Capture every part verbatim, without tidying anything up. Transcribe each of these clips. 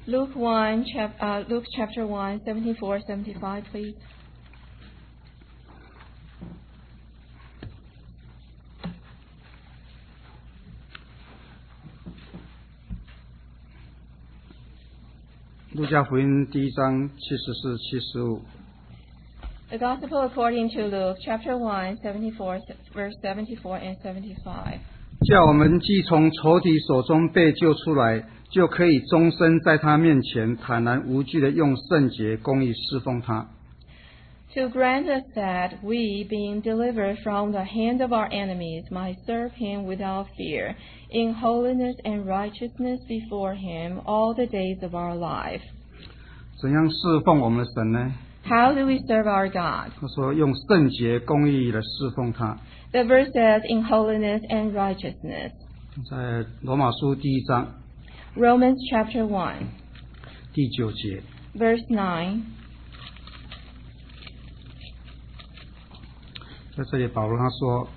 Luke one, chap, uh, Luke chapter one, seventy-four, seventy-five, please. 路加福音第一章七十四、七十五。 The Gospel according to Luke chapter one, seventy-four, verse seventy-four and seventy-five. 叫我们既从仇敌手中被救出来，就可以终身在他面前坦然无惧地用圣洁公义侍奉他。 To grant us that we, being delivered from the hand of our enemies, might serve him without fear, in holiness and righteousness before him all the days of our life. 怎样侍奉我们的神呢？ How do we serve our God? 他说用圣洁公义来侍奉他。 The verse says, in holiness and righteousness. 在罗马书第一章 Romans chapter one, 第九节， verse nine. 在这里保罗他说，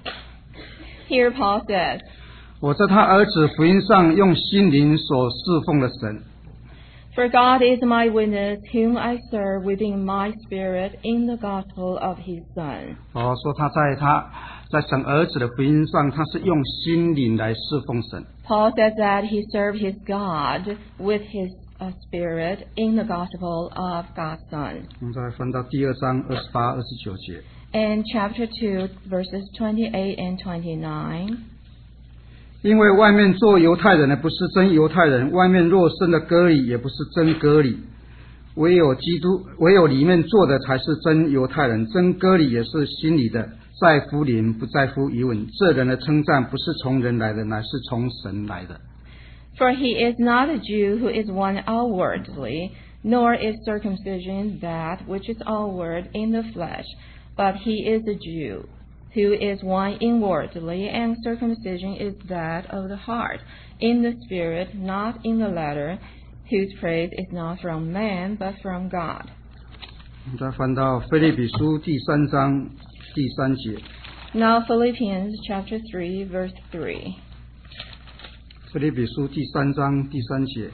Here Paul says, 我在他儿子福音上用心灵所侍奉的神。 For God is my witness, whom I serve within my spirit in the gospel of his Son. 保罗说他在他在神儿子的福音上，他是用心灵来侍奉神。 Paul says that he served his God with his uh, spirit in the gospel of God's Son. 我们再翻到第二章二十八、二十九节。 And chapter two, verses twenty-eight and twenty-nine. 因为外面做犹太人的不是真犹太人，外面若生的割礼也不是真割礼，唯有基督，唯有里面做的才是真犹太人。真割礼也是心里的，在乎灵，不在乎仪文。这人的称赞不是从人来的，乃是从神来的。 For he is not a Jew who is one outwardly, nor is circumcision that which is outward in the flesh, but he is a Jew, who is one inwardly, and circumcision is that of the heart, in the spirit, not in the letter, whose praise is not from man, but from God. 我们再翻到腓立比书第三章第三节。 Now Philippians chapter three, verse three. 腓立比书第三章第三节。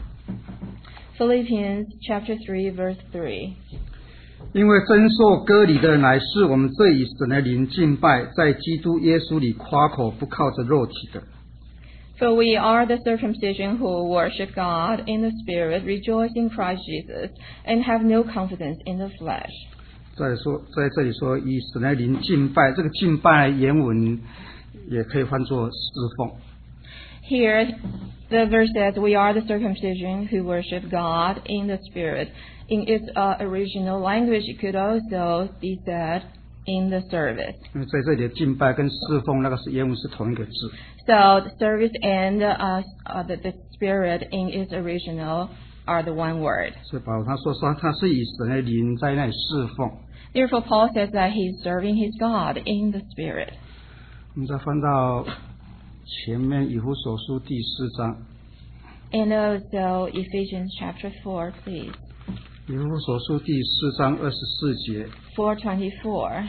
Philippians chapter three, verse three. 因为真受割礼的乃是我们这以神的灵敬拜，在基督耶稣里夸口，不靠着肉体的。 For we are the circumcision who worship God in the Spirit, rejoice in Christ Jesus, and have no confidence in the flesh. 再说，在这里说以神的灵敬拜，这个敬拜原文也可以翻作侍奉。 Here, the verse says, we are the circumcision who worship God in the Spirit. In its uh, original language, it could also be said in the service. 因为在这里的敬拜跟侍奉那个是原文是同一个字。 So the service and uh, uh, the, the Spirit in its original are the one word. 所以保罗他说说他是以神的灵在那里侍奉。 Therefore, Paul says that he's serving his God in the Spirit. 我们再翻到前面以弗所书第四章。 And also Ephesians chapter four, please. 以弗所书第四章二十四节。 four twenty-four.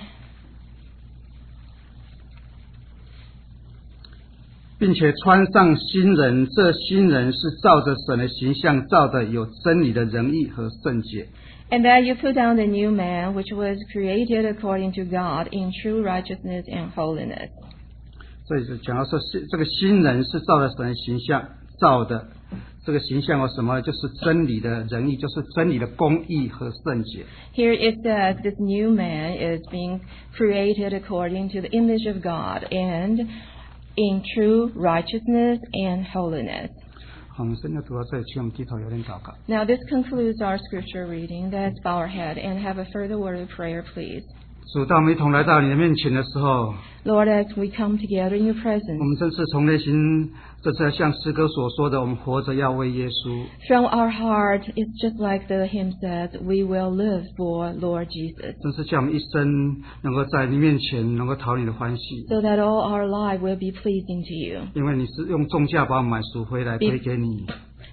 并且穿上新人，这新人是照着神的形象造的，有真理的仁义和圣洁。 And that you put down the new man, which was created according to God in true righteousness and holiness. 这里是讲到说，这个新人是照着神的形象造的，这个形象有什么？就是真理的仁义，就是真理的公义和圣洁。 Here it says this new man is being created according to the image of God and in true righteousness and holiness. 好，我们现在读到这里，请我们低头有点祷告。 Now this concludes our scripture reading. Let's bow our head and have a further word of prayer, please. 主，当我们一同来到你的面前的时候， Lord, as we come together in your 我 presence, 们真是从内心，这次像诗歌所说的，我们活着要为耶稣。 from our heart, it's just like the hymn says, we will live for Lord Jesus, 真是叫我们一生能够在你面前能够讨你的欢喜， so that all our life will be pleasing to you. 因为你是用重价把我们买赎回来归给你。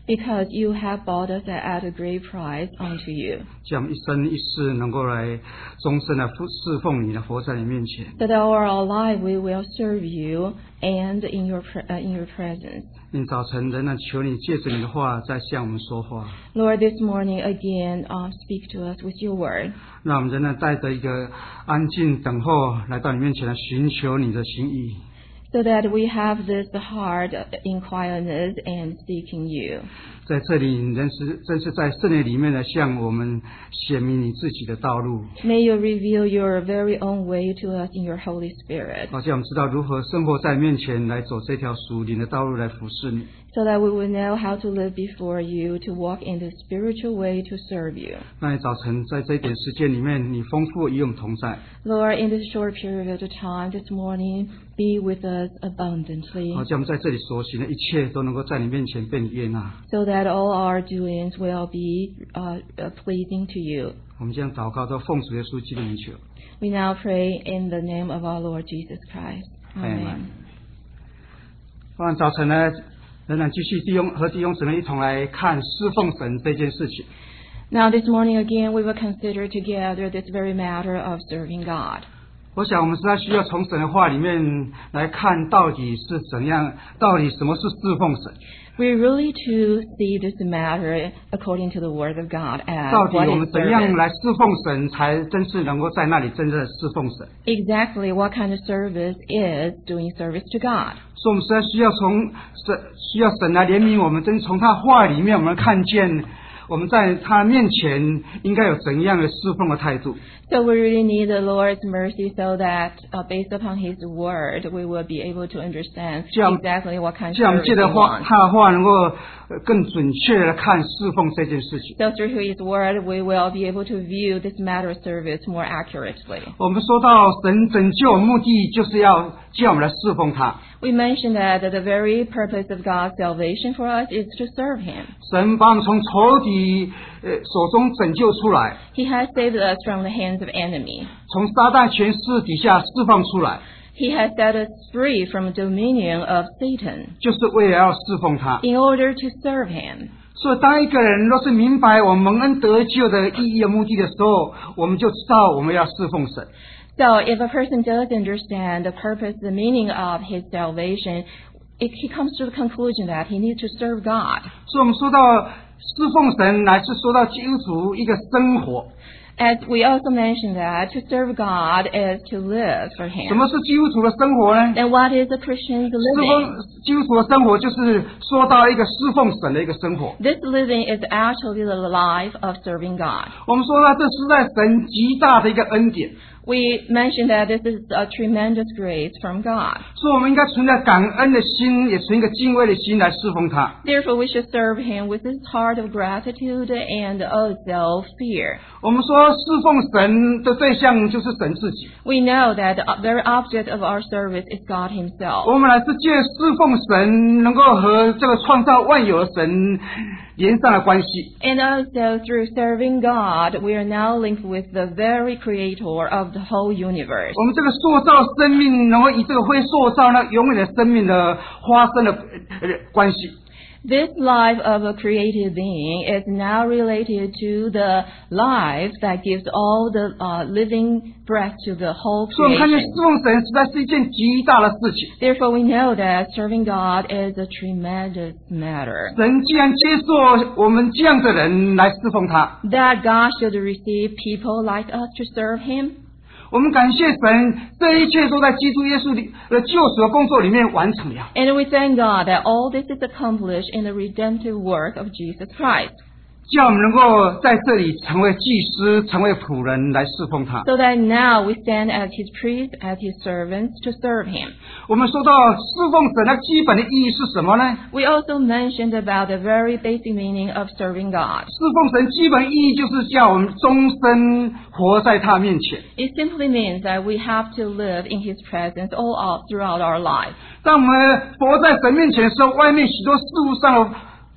because you have bought us at a great price unto you, 叫我们一生一世能够来终身的侍奉你，的活在你面前。 so that all our life we will serve you and in your pre- uh, in your presence. 因早晨仍然求你借着你的话在向我们说话， Lord, this morning again, uh, speak to us with your word, 让我们仍然带着一个安静等候来到你面前来寻求你的心意。 so that we have this heart in quietness and seeking you. 在这里，人是真是在圣灵里面来向我们显明你自己的道路， May you reveal your very own way to us in your Holy Spirit, 好叫我们知道如何生活在面前来走这条属灵的道路来服侍你。 so that we will know how to live before you, to walk in the spiritual way to serve you. 那你早晨在这一点时间里面，你丰富与我们同在， Lord, in this short period of time this morning, be with us abundantly, 好叫我们在这里所行的一切都能够在你面前被你悦纳。 so that all our doings will be uh, uh, pleasing to you. 我们将祷告到奉主耶稣基督的名求。 We now pray in the name of our Lord Jesus Christ. Amen. Amen. 当然早晨呢，仍然继续弟兄和弟兄姊妹一同来看侍奉神这件事情。 Now this morning again we will consider together this very matter of serving God. 我想我们实在需要从神的话里面来看到底是怎样，到底什么是侍奉神， We really to see this matter according to the Word of God as 到底 what 我 is 们怎样 service. 来侍奉神，才真是能够在那里真正的侍奉神。 Exactly what kind of service is doing service to God. 所以我们实在需要从神，需要神来怜悯我们，真从他话里面，我们看见我们在他面前应该有怎样的侍奉的态度。 So we really need the Lord's mercy so that uh, based upon His Word we will be able to understand 这样 exactly what kind of 这样我们 service 借 we 的话， want. 他的话能够呃更准确的看侍奉这件事情。 So through His Word we will be able to view this matter of service more accurately. 我们说到神拯救的目的，就是要叫我们来侍奉他。 We mentioned that the very purpose of God's salvation for us is to serve Him. 神把我们从仇敌呃手中拯救出来， He has saved us from the hands of enemy. 从撒旦权势底下释放出来， He has set us free from the dominion of Satan 就是为了要侍奉他。 in order to serve Him. 所以，当一个人若是明白我们蒙恩得救的意义和目的的时候，我们就知道我们要侍奉神。 So if a person does understand the purpose, the meaning of his salvation, it, he comes to the conclusion that he needs to serve God. 所以，我们说到侍奉神，乃是说到基督徒一个生活。 As we also mentioned that to serve God is to live for 什 Him. 么是基督徒的生活呢？ Then what is a Christian's 侍 living? 奉基督徒的生活，就是说到一个侍奉神的一个生活。 This living is actually the life of serving God. 我们说到，这是在神极大的一个恩典， We mentioned that this is a tremendous grace from God. 所以我们应该存着感恩的心，也存一个敬畏的心来侍奉他。 Therefore, we should serve Him with this heart of gratitude and also fear. 我们说侍奉神的对象就是神自己， We know that the very object of our service is God Himself. 我们乃是借侍奉神，能够和这个创造万有的神连上了关系。 And also through serving God, we are now linked with the very creator of the whole universe. 我们这个塑造生命，能够以这个会塑造那永远的生命的发生的呃关系。 This life of a created being is now related to the life that gives all the uh, living breath to the whole 所以我们看见 creation. 侍奉神实在是一件极大的事情。 Therefore, we know that serving God is a tremendous matter. 神既然接受我们这样的人来侍奉他， That God should receive people like us to serve Him. 我们感谢神，这一切都在基督耶稣里的救赎的工作里面完成了。 And we thank God that all this is accomplished in the redemptive work of Jesus Christ, 叫我们能够在这里成为祭司，成为仆人来侍奉他。 so that now we stand as His priests, as His servants to serve Him. 我们说到侍奉神的基本的意义是什么呢？ We also mentioned about the very basic meaning of serving God. 侍奉神基本意义就是叫我们终身活在他面前。 It simply means that we have to live in His presence all out throughout our life. 当我们活在神面前的时候，外面许多事物上的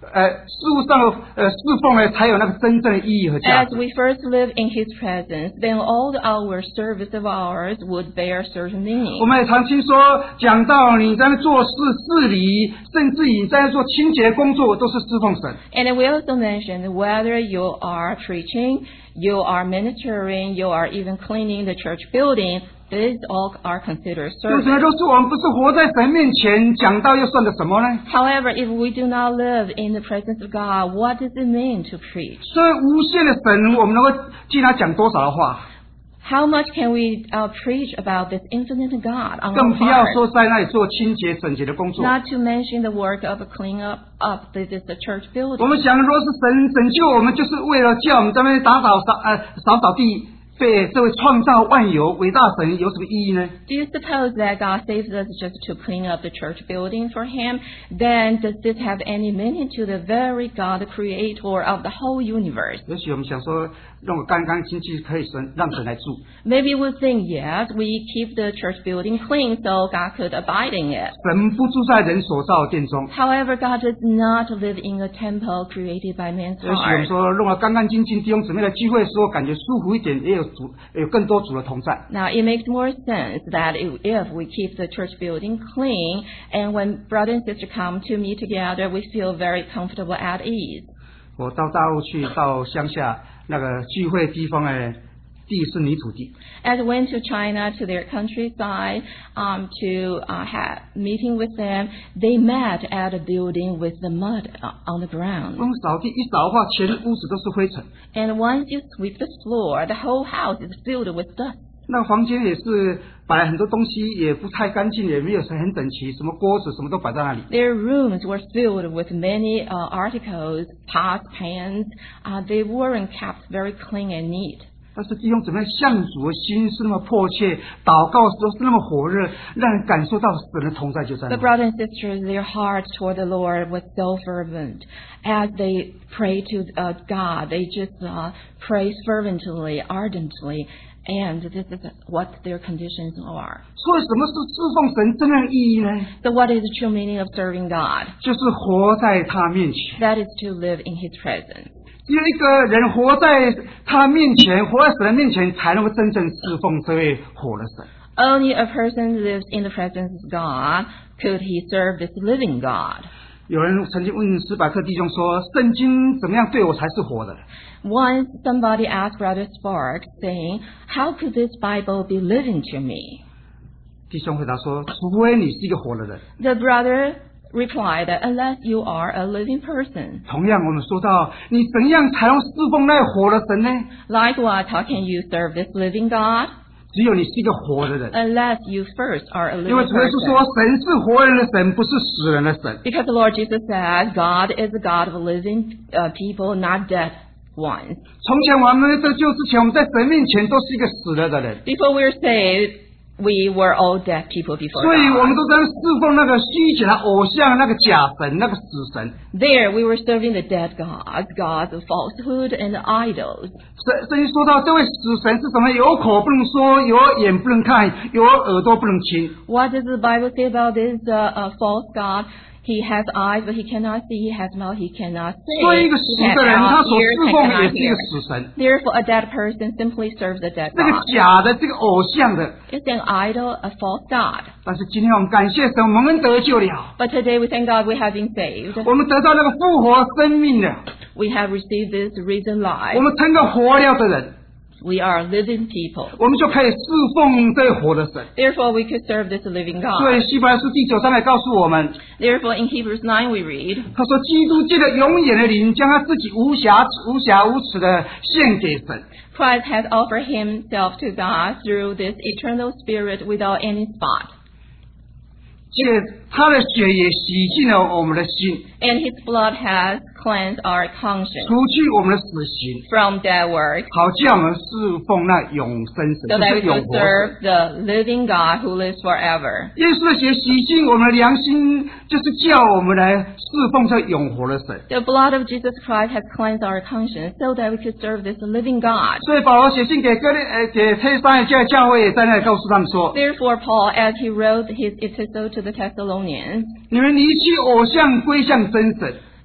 呃事物上的呃侍奉呢，才有那个真正的意义和价 As 值。 we first live in His presence, then all the our service of ours would bear certain 我 meaning. 们也常听说讲到你在那做事事理，甚至你在那做清洁工作，都是侍奉神。 And we also mentioned whether you are preaching, you are ministering, you are even cleaning the church building, these all are considered 就是呢， service. 都是我们不是活在神面前讲道，又算得什么呢？ However, if we do not live in the presence of God, what does it mean to preach? 所以无限的神，我们能够听他讲多少的话， How much can we uh, preach about this infinite God on 更 our 不要 part? 说在那里做清洁整洁的工作。 Not to mention the work of cleaning up, up this is the church 我 building. 们想，若是神拯救我们，就是为了叫我们在那边打扫扫呃扫扫地，对这位创造万有伟大神有什么意义呢？ Do you suppose that God saves us just to clean up the church building for Him? Then does this have any meaning to the very God, the creator of the whole universe? 也许我们想说，弄个干干净净可以神让神来住。 Maybe we think, yes, we keep the church building clean so God could abide in it. 神不住在人所造的殿中。 However, God does not live in a temple created by man's 也许我们 heart. 说弄得干干净净，弟兄姊妹的聚会的时候感觉舒服一点，也有主有更多主的同在。 Now, it makes more sense that if if we keep the church building clean, and when brother and sister come to meet together, we feel very comfortable at ease. 我到大陆去，到乡下那个聚会地方呢，地是泥土地。 As I went to China, to their countryside, um, to uh, have meeting with them, they met at a building with the mud uh, on the ground. 光扫地一扫的话，全屋子都是灰尘。 And once you sweep the floor, the whole house is filled with dust. 那个房间也是摆了很多东西，也不太干净，也没有很整齐，什么锅子什么都摆在那里。 Their rooms were filled with many uh, articles, pots, pans. Uh, they weren't kept very clean and neat. 但是弟兄姊妹，向主的心是那么迫切，祷告时候是那么火热，让人感受到神的同在就在那 The 里。 brothers and sisters, their hearts toward the Lord was so fervent. As they pray to uh, God, they just uh, pray fervently, ardently, and this is what their conditions are. 所以什么是侍奉神真正的意义呢？ So what is the true meaning of serving God? 就是活在他面前。 That is to live in His presence. 只有一个人活在他面前，活在神的面前，才能够真正侍奉这位活的神。 Only a person lives in the presence of God could he serve this living God. 有人曾经问史百克弟兄说：“圣经怎么样对我才是活的？” Once somebody asked Brother Sparks, saying, "How could this Bible be living to me?" 弟兄回答说：“除非你是一个活的人。” The brother replied that unless you are a living person. 同样，我们说到，你怎样才能侍奉那活的神呢？ Likewise, how can you serve this living God? 只有你是一个活的人， Unless you first are a 因为 living 主耶稣说 person. 神是活人的神，不是死人的神。 Because the Lord Jesus said, God is a God of living uh, people, not dead ones. 从前我们得救之前，我们在神面前都是一个死了的人， Before we were saved, we were all dead people before 所以我们 God. 都在侍奉那个虚假的偶像、那个假神、那个死神。 There we were serving the dead gods, gods of falsehood and idols. 圣圣经说到，这位死神是什么？有口不能说，有眼不能看，有耳朵不能听。 What does the Bible say about this uh, uh, false god? He has eyes, but he cannot see. He has mouth, he cannot 所以 say. 一个 He 死 has 的人，他 out 所 ears 侍 and 奉的也 cannot 是一个 hear. 死神。 Therefore, a dead person simply serves the dead 这个 god. 假的，这个偶像的。 It's an idol, a false god. 但是今天我们感谢神，我们得救了， But today we thank God we have been saved. 我们得到那个复活生命了， We have received this risen 我 life. 们成了活了的人， We are living people. 我们就可以侍奉这位活的神。 Therefore, we could serve this living 所以 God. 希伯来书第九章来告诉我们， Therefore, in Hebrews nine we read, 他说基督借着永远的灵，将他自己无瑕无瑕无耻的献给神。 Christ has offered himself to God through this eternal spirit without any spot. 借他的血也洗净了我们的心， And his blood has cleansed our conscience 除去我们的死刑， from dead works, 好叫我们侍奉那永生神， so 就 that 是 we 永 could 活神。 serve the living God who lives forever. 耶稣的血洗净我们的良心，就是叫我们来侍奉这永活的神。 The blood of Jesus Christ has cleansed our conscience so that we could serve this living God. 所以保罗写信给哥林呃给推三的教教会，也在那里告诉他们说： Therefore, Paul, as he wrote his epistle to the Thessalonians, 你们离弃偶像，归向真神。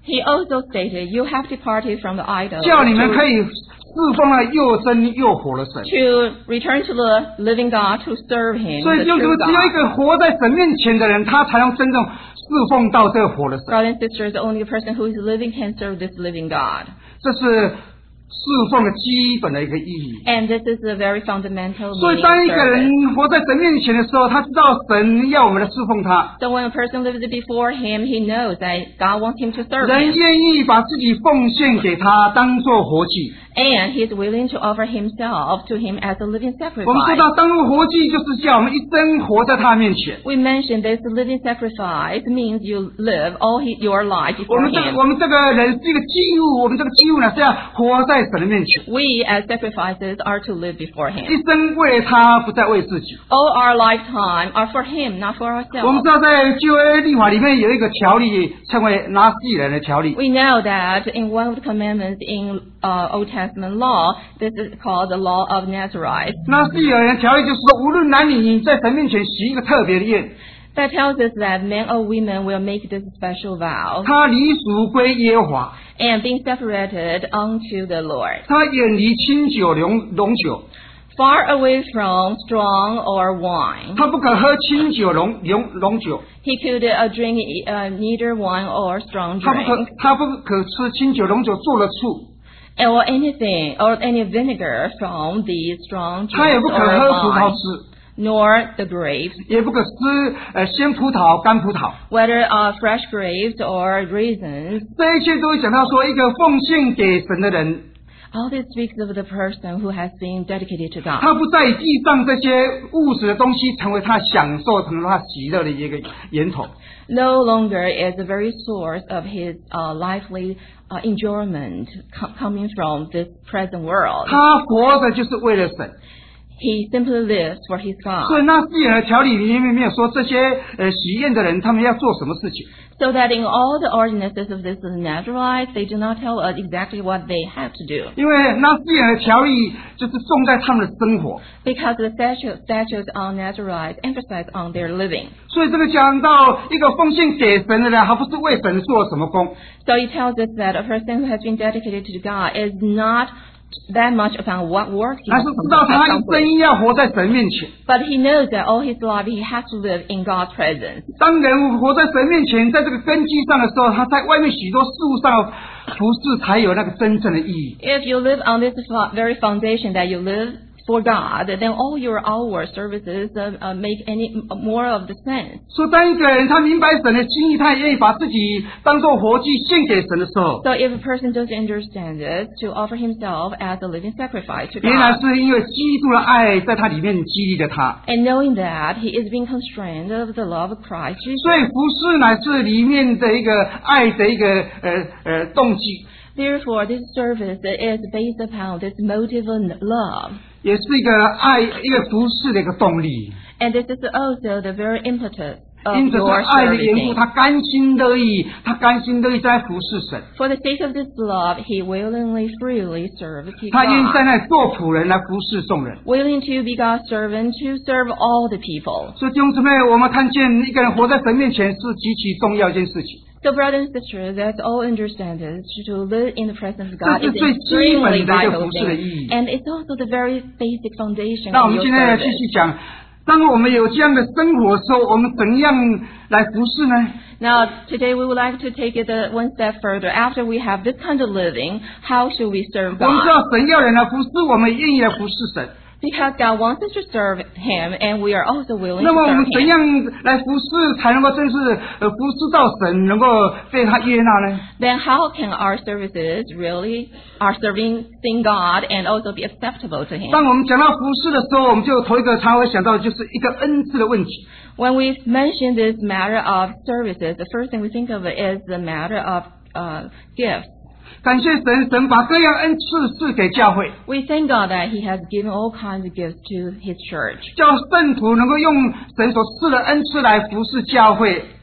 He also stated, you have departed from the idol 叫你们 to, 可以侍奉了又真又活的神。 to return to the living God to serve Him, 所以 the 就是 true 只有一 God. 个活在神面前的人，他才能真正侍奉到这个活的神。 Brothers and sisters, only a person who is living can serve this living God. 这是侍奉的基本的一个意义。 And this is a very fundamental 所以 meaning 当 of 一个 service. 人活在神面前的时候，他知道神要我们来侍奉他， So when a person lives before Him, he knows that God wants him to serve 人 Him. 愿意把自己奉献给他，当做活祭。 And he is willing to offer himself to Him as a living 我们说 sacrifice. 到当做活祭，就是叫我们一生活在他面前。 We mentioned this living sacrifice means you live all he, your life 我 before 们这个 Him. 我们这个人是一个祭物，我们这个祭物呢是要活在神的面前， We as sacrifices are to live before 一 Him. 生为他，不再为自己。 All our lifetime are for Him, not for 我们 ourselves. 知道在旧约律法里面有一个条例，称为拿西人的条例。 We know that in one of the commandments in uh, Old Testament law, this is called the law of Nazarite. 拿西人的条例就是说，无论男女，你在神面前许一个特别的愿， That tells us that men or women will make this special vow 他离俗归耶和华， and being separated unto the Lord. 他远离清酒浓浓酒， Far away from strong or wine. 他不可喝清酒浓浓浓酒， He could uh, drink uh, neither wine or strong 他不可 drink, 他不可吃清酒浓酒做了醋， or anything, or any vinegar from the strong 他也 drinks 不可 or 喝葡萄 wine, 汁， nor the grapes, 也不可吃呃鲜葡萄干葡萄。 whether uh, fresh grapes or raisins. 这一切都会讲到说，一个奉献给神的人， All this speaks of the person who has been dedicated to God. 他不再以地上这些物质的东西成为他享受、成为他喜乐的一个源头。 No longer is the very source of his uh, lively uh, enjoyment co- coming from this present world. 他活着就是为了神。 He simply lives for his 所以 God. 那西人的条例里面没有说这些呃喜宴的人他们要做什么事情， So that in all the ordinances of this Nazarite, they do not tell us exactly what they have to do. 因为那西人的条例就是重在他们的生活。 Because the statutes, statutes on Nazarite emphasize on their living. 所以这个讲到一个奉献给神的人，还不是为神做什么工， So it tells us that a person who has been dedicated to God is not that much about what work he 而 has 是知道他一 accomplished. 生要活在神面前。 But he knows that all his life he has to live in God's presence. 当人活在神面前，在这个根基上的时候，他在外面许多事物上服侍才有那个真正的意义。 If you live on this fo- very foundation that you live for God, then all your outward services uh, uh, make any more of the sense. 所以，当一个人他明白神的心意，他也愿意把自己当做活祭献给神的时候， So if a person doesn't understand this, to offer himself as a living sacrifice to 原来 God, 是因为基督的爱在他里面激励着他。 and knowing that he is being constrained of the love of Christ 所以 Jesus. 服侍乃是里面的一个爱的一个呃呃动机， Therefore, this service is based upon this motive of love. 也是一个爱一个服侍的一个动力。 And this is also the very impetus of 因着这 your 爱的缘故， serving. 他甘心乐意，他甘心乐意在服侍神， For the sake of this love, he willingly, freely serves his 他愿意在 God, 那里做仆人来服侍众人。 willing to be God's servant to serve all the people. 所以弟兄姊妹，我们看见一个人活在神面前是极其重要一件事情。 So, brothers and sisters, let's all understand this. To live in the presence of God 这 is 是最 an 基本 extremely 的一个 vital 服侍的意义。 thing. And it's also the very basic foundation 那我 of 们 your 今天来继 service. 续讲，当我们有这样的生活的时候，我们怎样来服侍呢？ Now, today we would like to take it uh, one step further. After we have this kind of living, how should we serve 我们知 God? 道神要人来服侍，我们也愿意来服侍神。 Because God wants us to serve Him, and we are also willing 那 to 么我 serve 们怎 Him. 样来服侍，才能够真是呃服侍到神，能够被他悦纳呢？ Then how can our services really, our serving sing God and also be acceptable to Him? 当我们讲到服侍的时候，我们就头一个常会想到的就是一个恩赐的问题。 When we mention this matter of services, the first thing we think of is the matter of uh, gifts. 感谢神，神把各样恩赐赐给教会， We thank God that He has given all kinds of gifts to His church, 叫圣徒能够用神所赐的恩赐来服侍教会，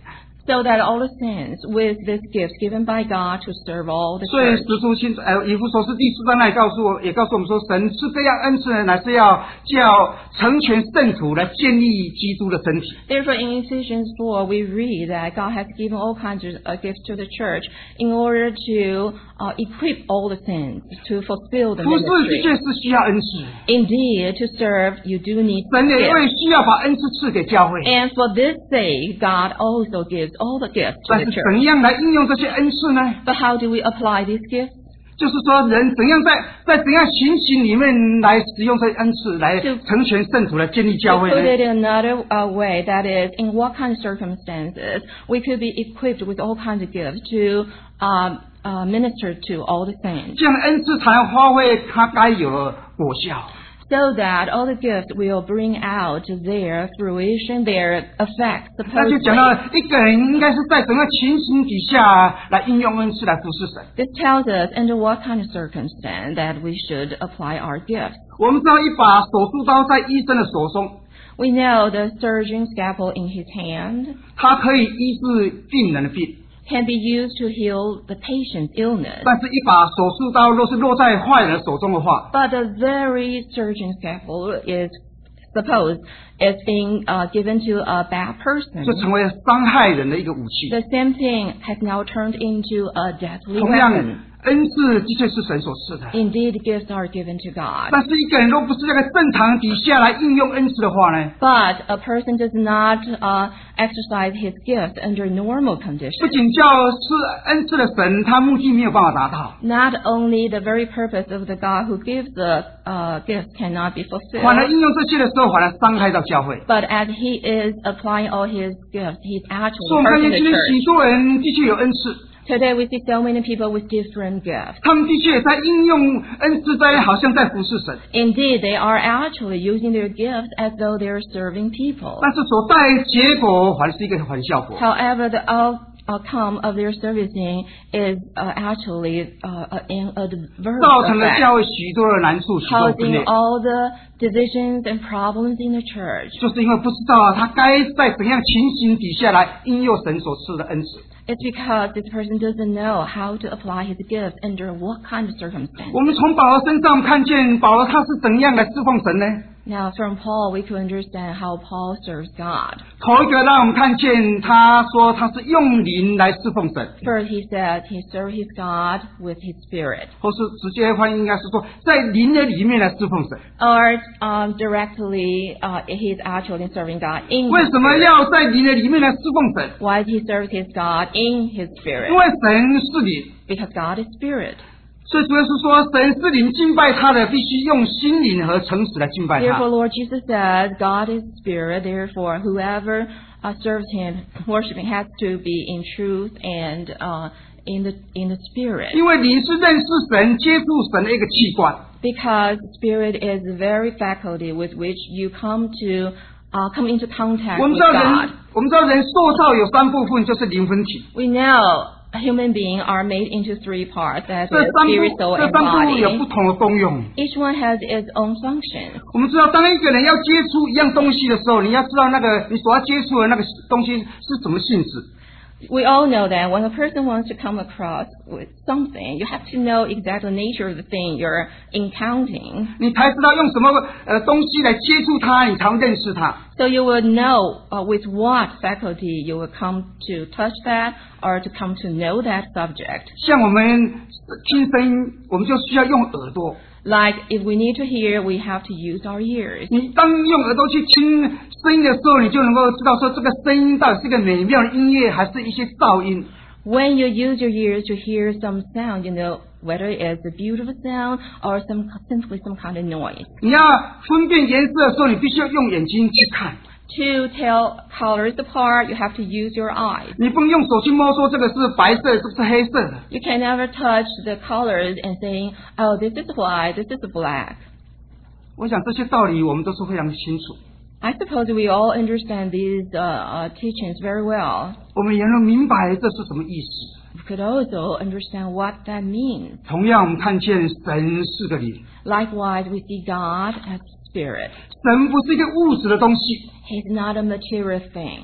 so that all the saints, with this gift given by God to serve all the 所以 church. 使徒信呃以弗所书第四章来告诉我，也告诉我们说，神是这样恩赐人，乃是要叫成全圣徒来建立基督的身体。 Therefore, in Ephesians four, we read that God has given all kinds of uh, gifts to the church in order to uh, equip all the saints to fulfill the 服侍的 ministry. 确是需要恩赐， Indeed, to serve, you do need 神也 gifts. 会需要把恩赐赐给教会。 And for this sake, God also gives all the gifts to 但 the 是 church. 怎样来应用这些恩赐呢？ But how do we apply these gifts? 就是说，人怎样在在怎样情形里面来使用这恩赐，来成全圣徒，来建立 To 教会 put 呢？ it in another uh, way, that is, in what kind of circumstances we could be equipped with all kinds of gifts to um, uh, minister to all the saints, 这样的恩赐才能发挥它该有的果效。 so that all the gifts will bring out their fruition, their effect, 那就讲 supposedly. 到一个人应该是在整个情形底下来应用恩赐来服侍神。 This tells us under what kind of circumstance that we should apply our gifts. 我们知道一把手术刀在医生的手中， We know the surgeon's scalpel in his hand 它可以医治病人的病， can be used to heal the patient's illness. 但是一把手术刀若是落在坏人的手中的话， But the very surgeon's scalpel is supposed is being uh, given to a bad person. 就成为伤害人的一个武器。 The same thing has now turned into a deadly 同样， weapon. 恩赐的确是神所赐的。 Indeed, gifts are given to God. 但是一个人若不是在个正常底下来应用恩赐的话呢， But a person does not uh, exercise his gift under normal 不 conditions. 仅叫是恩赐的神，他目的没有办法达到， Not only the very purpose of the God who gives the uh, gift cannot be 反而 fulfilled, 应用这些的时候，反而伤害到教会。 but as he is applying all his gifts, he's 所以 actually 我们看 hurting 见 the 今天 church. 许多人的确有恩赐， Today we see so many people with different gifts. 他们的确也在应用恩赐，在好像在服侍神， Indeed, they are actually using their gifts as though they are serving people. 但是所带结果还是一个反效果。 However, the out- outcome of their servicing is uh, actually uh, an adverse 造成了 effect, 教会许多的难处，许多的分 causing 裂， all the divisions and problems in the church. 就是因为不知道啊，他该在怎样情形底下来应用神所赐的恩赐。 It's because this person doesn't know how to apply his gifts under what kind of circumstance. 我们从保罗身上看见保罗他是怎样来侍奉神呢？ Now, from Paul, we can understand how Paul serves God. 头一个让我们看见他说他是用灵来侍奉神， First, he said he served his God with his spirit. 或是直接翻译应该是说在灵的里面来侍奉神。 Or um, directly, uh, he's actually serving God in 为 his 什么 spirit. 要在灵的里面来侍奉神？ Why he serves his God in his 因 spirit? 为神是灵， Because God is spirit. 所以主要是说神是灵，敬拜他的必须用心灵和诚实来敬拜 Therefore, 他。 Lord Jesus says, God is spirit. Therefore, whoever uh, serves him, worshiping, has to be in truth and uh, in the in the spirit. 因为灵是认识神、接触神的一个器官。 Because spirit is the very faculty with which you come to uh, come into contact 我们 with 知道 God. 人，我们知道人塑造有三部分，就是灵魂体。 We know human beings are made into three parts, that 这 is 三 spirit, 部 soul, 这 and 三部有 body. 不同的功用。 Each one has its own function. 我们知道，当一个人要接触一样东西的时候，你要知道那个你所要接触的那个东西是什么性质。 We all know that when a person wants to come across with something, you have to know exactly the nature of the thing you're encountering. 你才知道用什么呃东西来接触它，你才能认识它。 So you will know uh, with what faculty you will come to touch that or to come to know that subject. 像我们听声音，我们就需要用耳朵。 Like if we need to hear, we have to use our ears. 你当用耳朵去听声音的时候，你就能够知道说这个声音到底是一个美妙的音乐，还是一些噪音。 When you use your ears to hear some sound, you know whether it's a beautiful sound or some simply some kind of noise. 你要分辨颜色的时候，你必须要用眼睛去看， To tell colors apart, you have to use your eyes. 你不能用手去摸说这个是白色，这个是黑色的。 You can never touch the colors and saying, oh, this is white, this is black. 我想这些道理我们都是非常清楚， I suppose we all understand these uh, uh, teachings very well. 我们也能明白这是什么意思。 We could also understand what that means. 同样，我们看见神是个灵， Likewise, we see God as spirit. 神不是一个物质的东西， He's not a material thing.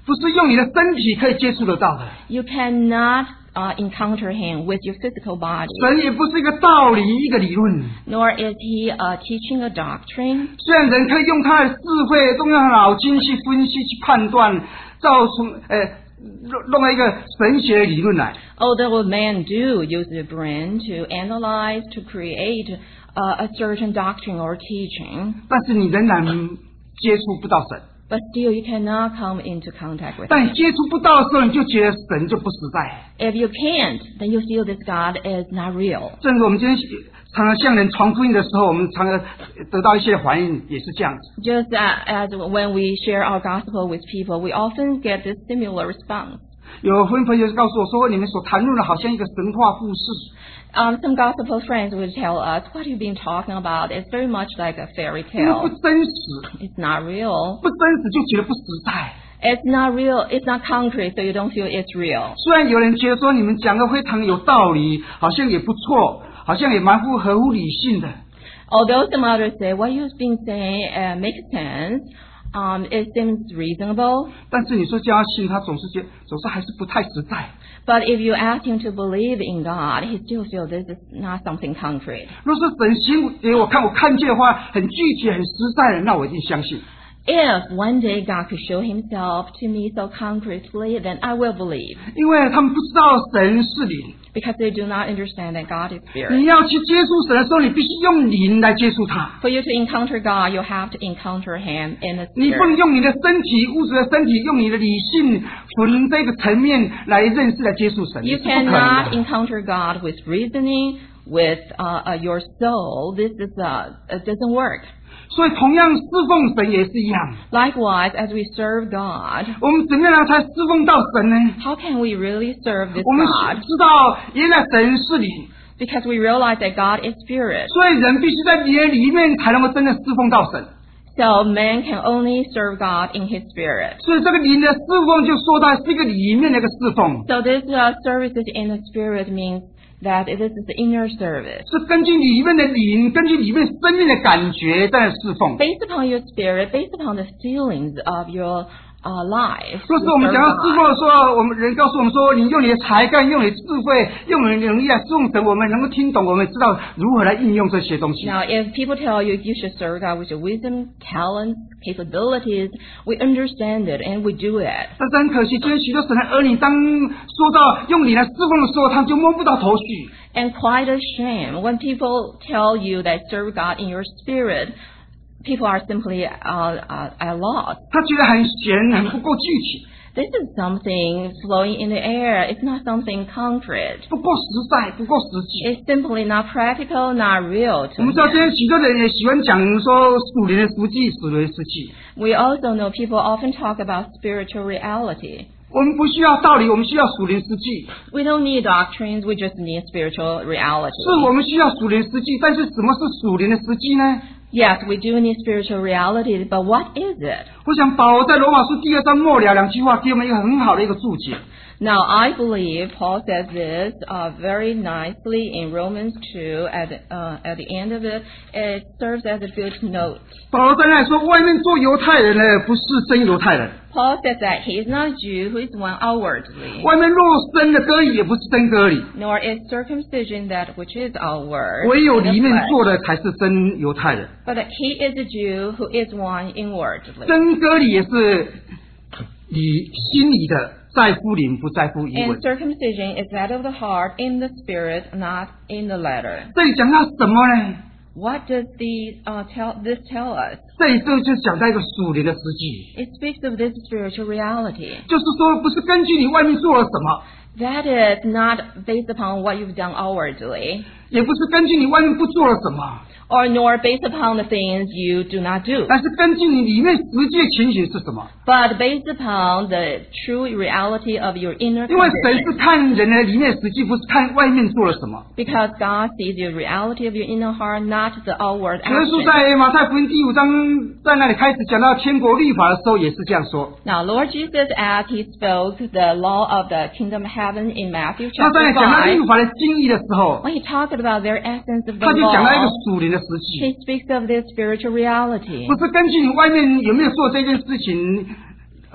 不是用你的身体可以接触得到的。 You cannot uh, encounter him with your physical body, 神也不是一个道理，一个理论。 nor is he uh, teaching a doctrine. 虽然人可以用他的智慧，用他的脑筋去分析、去判断，造出呃弄弄了一个神学的理论来。 Although men do use their brain to analyze, to create uh, a certain doctrine or teaching, 但是你仍然接触不到神。 but still you cannot come into contact with 但 him. 你接触不到的时候，你就觉得神就不实在。 If you can't, then you feel this God is not real. 正如我们今天常常向人传福音的时候，我们常常得到一些反应，也是这样子。 Just uh, as when we share our gospel with people, we often get this similar response. 有分朋友告诉我说，你们所谈论的好像一个神话故事。 Um, some gospel friends would tell us, what you've been talking about is very much like a fairy 因为不 tale. 真实， It's not real. 不真实就觉得不实在。 It's not real. It's not concrete, so you don't feel it's real. 虽然有人觉得说你们讲的非常有道理，好像也不错，好像也蛮符合乎理性的， Although some others say what you've been saying uh, makes sense, um, it seems reasonable. 但是你说叫他信，他总是觉总是还是不太实在。 But if you ask him to believe in God, he still feels this is not something concrete. 若是神行给我看，我看见的话，很具体、很实在的，那我一定相信。 If one day God could show himself to me so concretely, then I will believe. 因为他们不知道神是灵， Because they do not understand that God is 你 spirit. 要去接触神的时候，你必须用灵来接触他， For you to encounter God, you have to encounter him in the 你不能 spirit. 用你的身体、物质的身体，用你的理性、魂这个层面来认识、来接触神， You 是不可能 cannot 的。 encounter God with reasoning, with uh, uh, your soul. This is uh, it doesn't work. 所以，同样侍奉神也是一样。 Likewise, as we serve God, 我们怎么样才侍奉到神呢？ how can we really serve this 我们 God? 知道，原来神是灵， Because we realize that God is spirit. 所以人必须在灵里面才能够真正侍奉到神。 So man can only serve God in his spirit. 所以这个灵的侍奉就说它是一个里面的一个侍奉， So this uh, services in the spirit means that this is the inner service. 是根据里面的灵，根据里面生命的感觉在侍奉。 Based upon your spirit, based upon the feelings of your uh, life. 若是 you 我们 serve 讲到侍 God. 奉的时候，我们人告诉我们说，你用你的才干，用你的智慧，用你的能力来侍奉神，我们能够听懂，我们知道如何来应用这些东西。 Now, if people tell you you should serve God with your wisdom, talents, capabilities, we understand it and we do it. 但是很可惜，今天许多神的儿女，当说到用你来侍奉的时候，他们就摸不到头绪。 And quite a shame when people tell you that serve God in your spirit, people are simply uh, uh, at loss. 他觉得很玄，很不够具体， This is something flowing in the air. It's not something concrete. 不够实在，不够实际。 It's simply not practical, not real 我 to 们知道，今 him. 天许多人也喜欢讲说属灵的实际，属灵的实际。 We also know people often talk about spiritual reality. 我们不需要道理，我们需要属灵实际。 We don't need doctrines, we just need spiritual 是 reality. 我们需要属灵实际，但是什么是属灵的实际呢？ Yes, we do need spiritual reality, but what is it? 我想保罗在罗马书第二章末了两句话，给我们一个很好的一个注解。 Now, I believe Paul says this uh, very nicely in Romans two. At uh, at the end of it, it serves as a good note. 保罗在那里说，外面做犹太人的不是真犹太人， Paul says that he is not a Jew who is one outwardly, 外面若生的割礼也不是真割礼， nor is circumcision that which is outward, 唯有 in the 里面 flesh, 做的才是真犹太人。 but that he is a Jew who is one inwardly. 真割礼也是里心里的，在乎灵不在乎遗 And 文。 circumcision is that of the heart in the spirit, not in the letter. 这里讲到什么呢？ What does the uh, tell this tell us? 这里就就讲到一个属灵的实际， It speaks of this spiritual reality. 就是说不是根据你外面做了什么， That is not based upon what you've done outwardly, 也不是根据你外面不做了什么， or nor based upon the things you do not do, 但是根据你里面实际的情形是什么。 but based upon the true reality of your inner 因为神 condition. 是看人的里面实际，不是看外面做了什么。 Because God sees the reality of your inner heart, not the outward 耶稣 action. 在马太福音第五章在那里开始讲到天国律法的时候，也是这样说。 Now, Lord Jesus, as he spoke the law of the kingdom of heaven in Matthew 他在 chapter 讲到 five, 律法的经义的时候， when he talked about their essence of the 他就讲到一个 law, 属灵的实际， he speaks of this spiritual reality. 不是根据你外面有没有做这件事情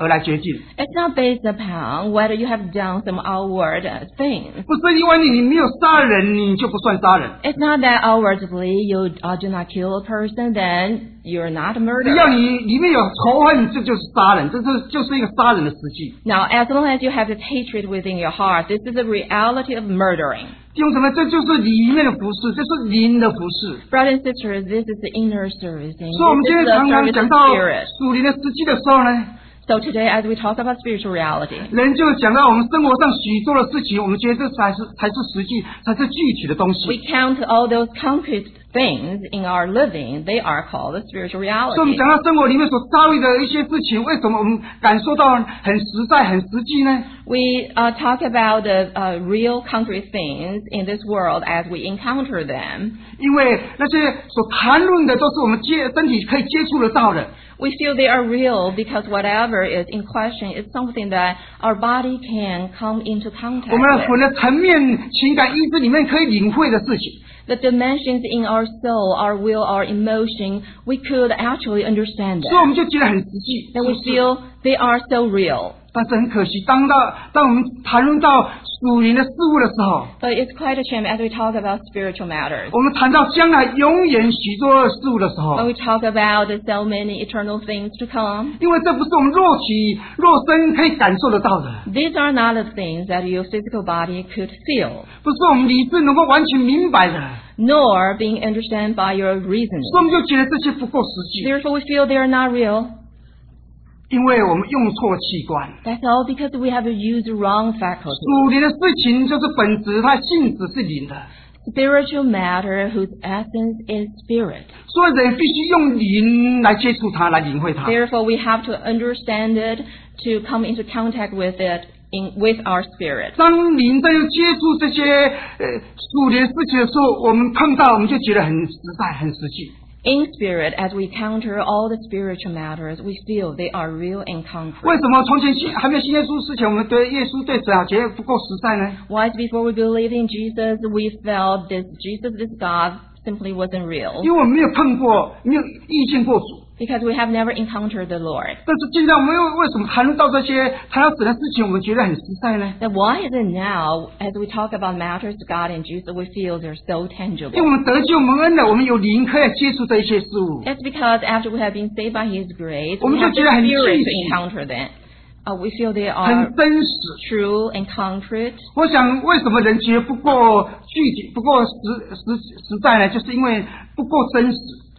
而来洁净。 It's not based upon whether you have done some outward uh, things. 不是因为你没有杀人，你就不算杀人。 It's not that outwardly you uh, do not kill a person, then you're not a 只要 murderer. 你里面有仇恨，这就是杀人，这是就是一个杀人的实际。 Now, as long as you have this hatred within your heart, this is the reality of murdering. 弟兄姊妹，这就是里面的服侍，这是灵的服侍。 Brothers and sisters, this is the inner servicing. 所以我们 This 今 is 天 the 常常 service 讲 of 到 spirit. 属灵的实际的时候呢， So today, as we talk about spiritual reality, 人就讲到我们生活上许多的事情，我们觉得这才是才是实际，才是具体的东 we 西。 count all those concrete things in our living. They are called the spiritual 所以我们 reality. 讲到生活里面所遭遇的一些事情，为什么我们感受到很实在、很实际呢？ We uh, talk about the uh, real concrete things in this world as we encounter them. 因为那些所谈论的都是我们接身体可以接触得到的。 We feel they are real because whatever is in question is something that our body can come into contact 我们 with. 魂的层面、情感、意志里面可以领会的事情。 The dimensions in our soul, our will, our emotion, we could actually understand 所以我 them. 们就觉得很实际。 Then we 是不是 feel they are so real. 但是很可惜，当到当我们谈论到属灵的事物的时候， But it's quite a shame as we talk about spiritual matters. 我们谈到将来永远许多的事物的时 When 候， we talk about the so many eternal things to come, 因为这不是我们肉体、肉身可以感受得到的， these are not the things that your physical body could feel, 不是我们理智能够完全明白的， nor being understood by your reasoning. 所以我们就觉得这些不够实际， Therefore, we feel they are not real. 因为我们用错器官。 That's all because we have used wrong faculty. 属灵的事情就是本质，它性质是灵的， Spiritual matter whose essence is spirit. 所以人必须用灵来接触它，来领会它。 Therefore, we have to understand it to come into contact with it in, with our spirit. 当灵在接触这些呃属灵的事情的时候，我们碰到我们就觉得很实在、很实际。 In spirit, as we counter all the spiritual matters, we feel they are real and 为 concrete. 什么从前信还没有信耶稣之前，我们对耶稣、对神啊，觉得不够实在呢？ Why is before we believe in Jesus, we felt this Jesus, this God, simply wasn't real? 因为我们没有碰过，没有遇见过主。 Because we have never encountered the Lord. 但是现在我们又为什么谈论到这些谈到神的事情，我们觉得很实在呢？ Then why is it now, as we talk about matters of God and Jesus, we feel they're so 因为 tangible? 我们得救蒙恩了，我们有灵可以接触这一些事物。 That's because after we have been saved by His grace, 我们 we 就 have 觉 the 得很 Spirit 具 to 体。 encounter them. Uh, we feel they 很 are 真实。 true and concrete. 我想，为什么人觉得不够具体、不够实实实在呢？就是因为不够真实。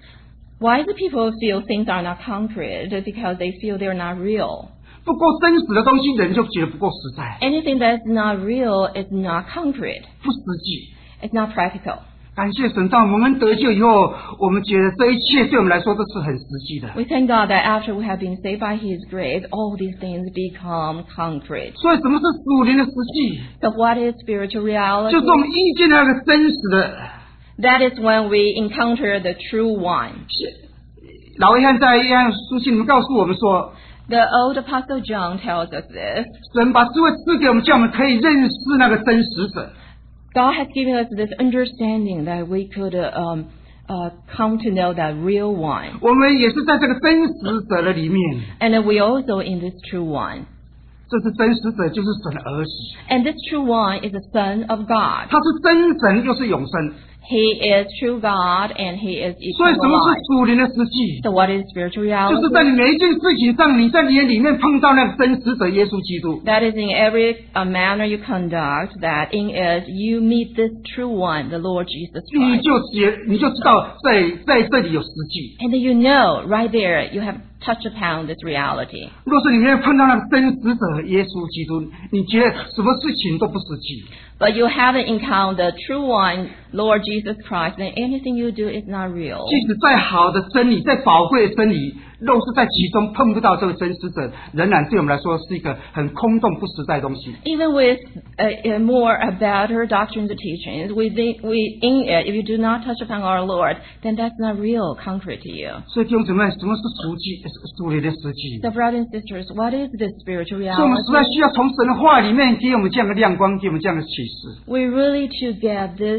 Why do people feel things are not concrete? Because they feel they're not real. 不够真实的东西，人就觉得不够实在， Anything that's not real is not concrete. 不实际。 It's not practical. 感谢神，当我们得救以后，我们觉得这一切对我们来说都是很实际的。 We thank God that after we have been saved by His grace, all these things become concrete. 所以，什么是属灵的实际？ So what is spiritual reality? 就是我们遇见那个真实的。 That is when we encounter the true one. 老约翰在约翰书信里面告诉我们说， The old Apostle John tells us this. 神把智慧赐给我们，叫我们可以认识那个真实者。 God has given us this understanding that we could uh, um, uh, come to know that real one. 我们也是在这个真实者的里面， And that we also in this true one. 这是真实者，就是神的儿子。 And this true one is the Son of God. 他是真神，又是永生。 He is true God and He is 所以，什 eternal 么 life. 是属灵的实际？ So what is spiritual 就是在 reality? 你每一件事情上，你在你的里面碰到那个真实者耶稣基督。 That is in every uh, manner you conduct, that in it you meet this true one, the Lord Jesus 你 Christ. 就觉，你就知道在在这里有实际。 And then you know, right there, you have touched upon this reality. 若是你没有碰到那个真实者耶稣基督，你觉得什么事情都不实际。 But you haven't encountered the true one, Lord Jesus Christ, then anything you do is not real. 即使再好的真理，再宝贵的真理，若是在其中碰不到这个真实者，仍然对我们来说是一个很空洞、不实在的东西。 Even with a, a more, a better doctrines and teachings, we, think, we in it, if you do not touch upon our Lord, then that's not real, concrete to you. 所以弟兄姊妹，什么是属际、属灵的实际？ So, brothers and sisters, what is this spiritual 所以我们实在 reality? 需要从神的话里面给我们这样的亮光，给我们这样的启示。 We really to get this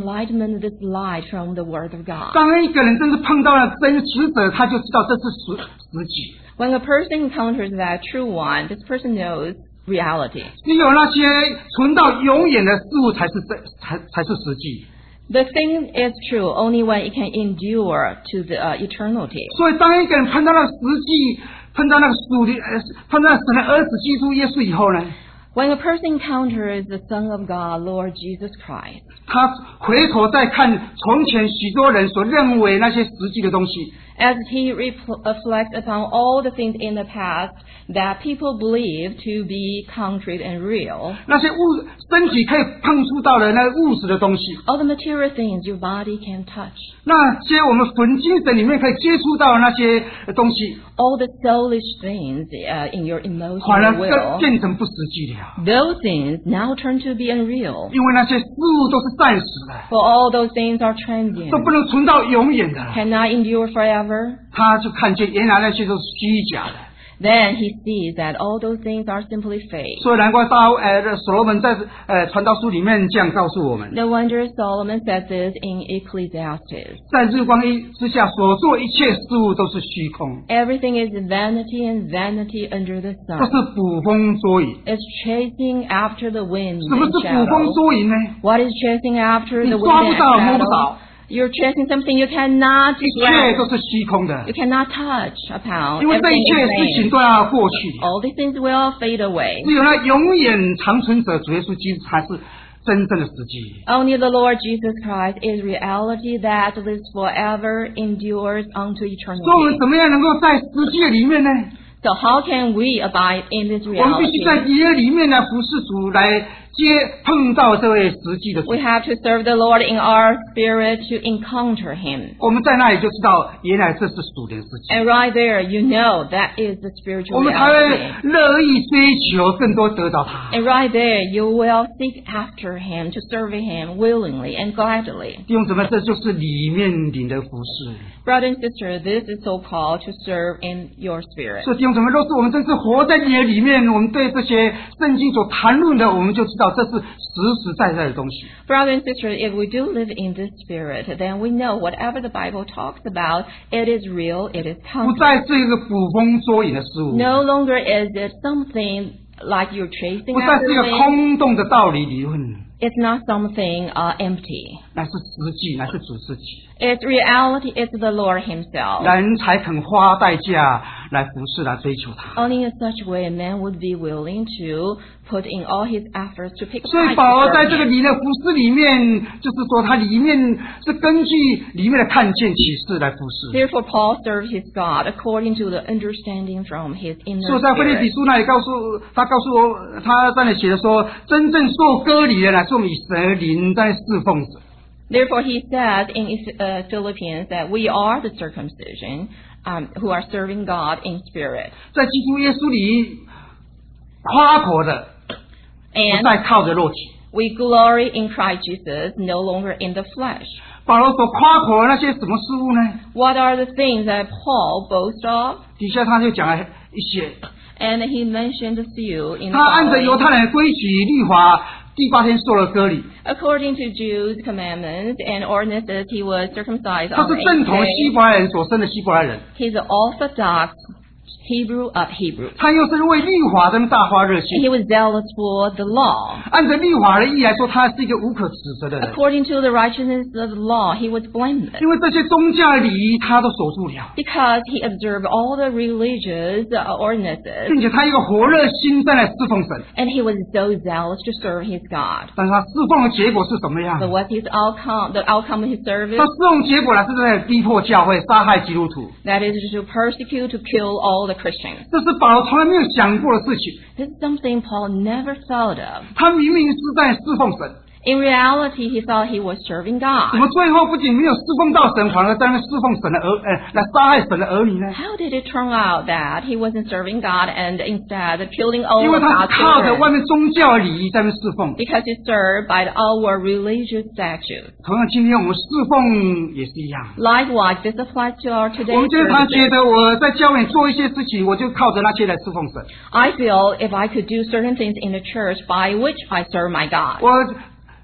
enlightenment, this light from the Word of God. 当一个人真是碰到了真实者，他就知道这是实实际。 When a person encounters that true one, this person knows reality. 只有那些存到永远的事物才是真，才才是实际。 The thing is true only when it can endure to the uh, eternity. 所以，当一个人碰到了实际，碰到那个属灵，呃，碰到神的儿子基督耶稣以后呢， When a person encounters the Son of God, Lord Jesus Christ, 他回头再看从前许多人所认为那些实际的东西， as he reflects upon all the things in the past that people believe to be concrete and real, 那些物身体可以碰触到的那物质的东西， all the material things your body can touch, 那些我们魂精神里面可以接触到的那些东西， all the soulish things uh, in your 反而 emotional 变 will, 变成不实际了， those things now turn to be unreal. 因为那些事物都是暂时的， For all those things are transient, 都不能存到永远的。 cannot endure forever. 他就看见原来那些都是虚假的。 Then he sees that all those things are simply fake. 所以难怪大呃所罗门在呃传道书里面这样告诉我们， No wonder Solomon said this in Ecclesiastes. 在日光一之下所做一切事物都是虚空， Everything is vanity and vanity under the 都 sun. 是捕风捉影。 It's chasing after the wind 什么 and 是捕风 shadow. 捉影呢？ What is chasing after 你 the 抓 wind 不 and 到，摸不 shadow? 到， You're chasing something you cannot 一切 grasp. 都是虚空的， You cannot touch upon. 因为这一 Everything 切 is 事情 vain. 都要过去的。 All these things will fade away. 只有那永远长存者主耶稣基督才是真正的实际。 Only the Lord Jesus Christ is reality that lives forever, endures unto 所以我 eternity. 们怎么样能够在实际的里面呢？ So how can we abide in this 我们必须在 reality? 耶里面来服侍主，来接碰到这位实际的主 We。have to serve the Lord in our spirit to encounter Him. 我们在那里就知道，原来这是属灵世界。 And right there, you know that is the spiritual 我们才会 reality. 乐意追求更多得到它。 And right there, you will seek after Him to serve Him willingly and gladly. 弟兄姊妹，这就是里面领的服侍。 Brother and sister, this is so called to serve in your spirit. 所以弟兄姊妹，若是我们真是活在你的里面，我们对这些圣经所谈论的，我们就知道这是实实在在的东西。 Brother and sister, if we do live in this spirit, then we know whatever the Bible talks about, it is real, it is 不 concrete. 再是一个捕风捉影的事物， No longer is it something like you're chasing 不再 after 是一个 wind. 空洞的道理理论， It's not something uh, empty. 乃是实际，乃是主自己。 It's reality. It's the Lord Himself. 人才肯花代价来服侍，来追求他。 Only in such a way, man would be willing to put in all his efforts to pick 所以 up 保罗在 his 这个 servant. 里的服侍里面，就是说他里面是根据里面的看见启示来服侍。 Therefore, Paul served his God according to the understanding from his inner 所以在腓立比 spirit. 书那里告诉他告诉我，他在那里写的说，真正受割礼的乃是我们以神的灵在侍奉者。 Therefore, he says in uh, Philippians that we are the circumcision um, who are serving God in spirit. 在基督耶稣里夸口的，不 And 再靠着肉体。 we glory in Christ Jesus, no longer in the flesh. 保罗所夸口的那些什么事物呢？ What are the things that Paul boasts of? 底下他就讲了一些， And he mentioned a few in the 他按着犹 following. 太人的规矩律法，第八天受了割礼。 According to Jews' commandments and ordinances, he was circumcised 他 on 是 the 正 eighth 统 day. 希伯来人所生的希伯来人， He's an Orthodox Hebrew of Hebrew. 他又是为律法的大发热心。 He was zealous for the law. 按照律法的意义来说，他是一个无可指责的人， According to the righteousness of the law, he was blameless 因为这些宗教的礼仪他都守住了， because he observed all the religious uh, ordinances, 并且他一个火热心在来侍奉神。 and he was so zealous to serve his God. 但是他侍奉的结果是什么样？ But what's his outcome? The outcome of his 他 service? 侍奉结果呢是在逼迫教会、杀害基督徒， That is to persecute, to kill all the Christians. 这是保罗从来没有想过的事情。 This is something Paul never thought of. 他明明是在侍奉神， In reality, he thought he was serving 怎 God. 么最后不仅没有侍奉到神，反而在那侍奉神的儿，呃，来杀害神的儿女呢？ How did it turn out that he wasn't serving God and instead killing all 因 of 为他是 God's 靠着外 children? 面宗教的礼仪在那侍奉。 Because he served by our religious statutes. 同样，今天我们侍奉也是一样。 Likewise, this applies to our 我 today's 们经常觉 services. 得我在教会做一些事情，我就靠着那些来侍奉神。 I feel if I could do certain things in the church by which I serve my God. 我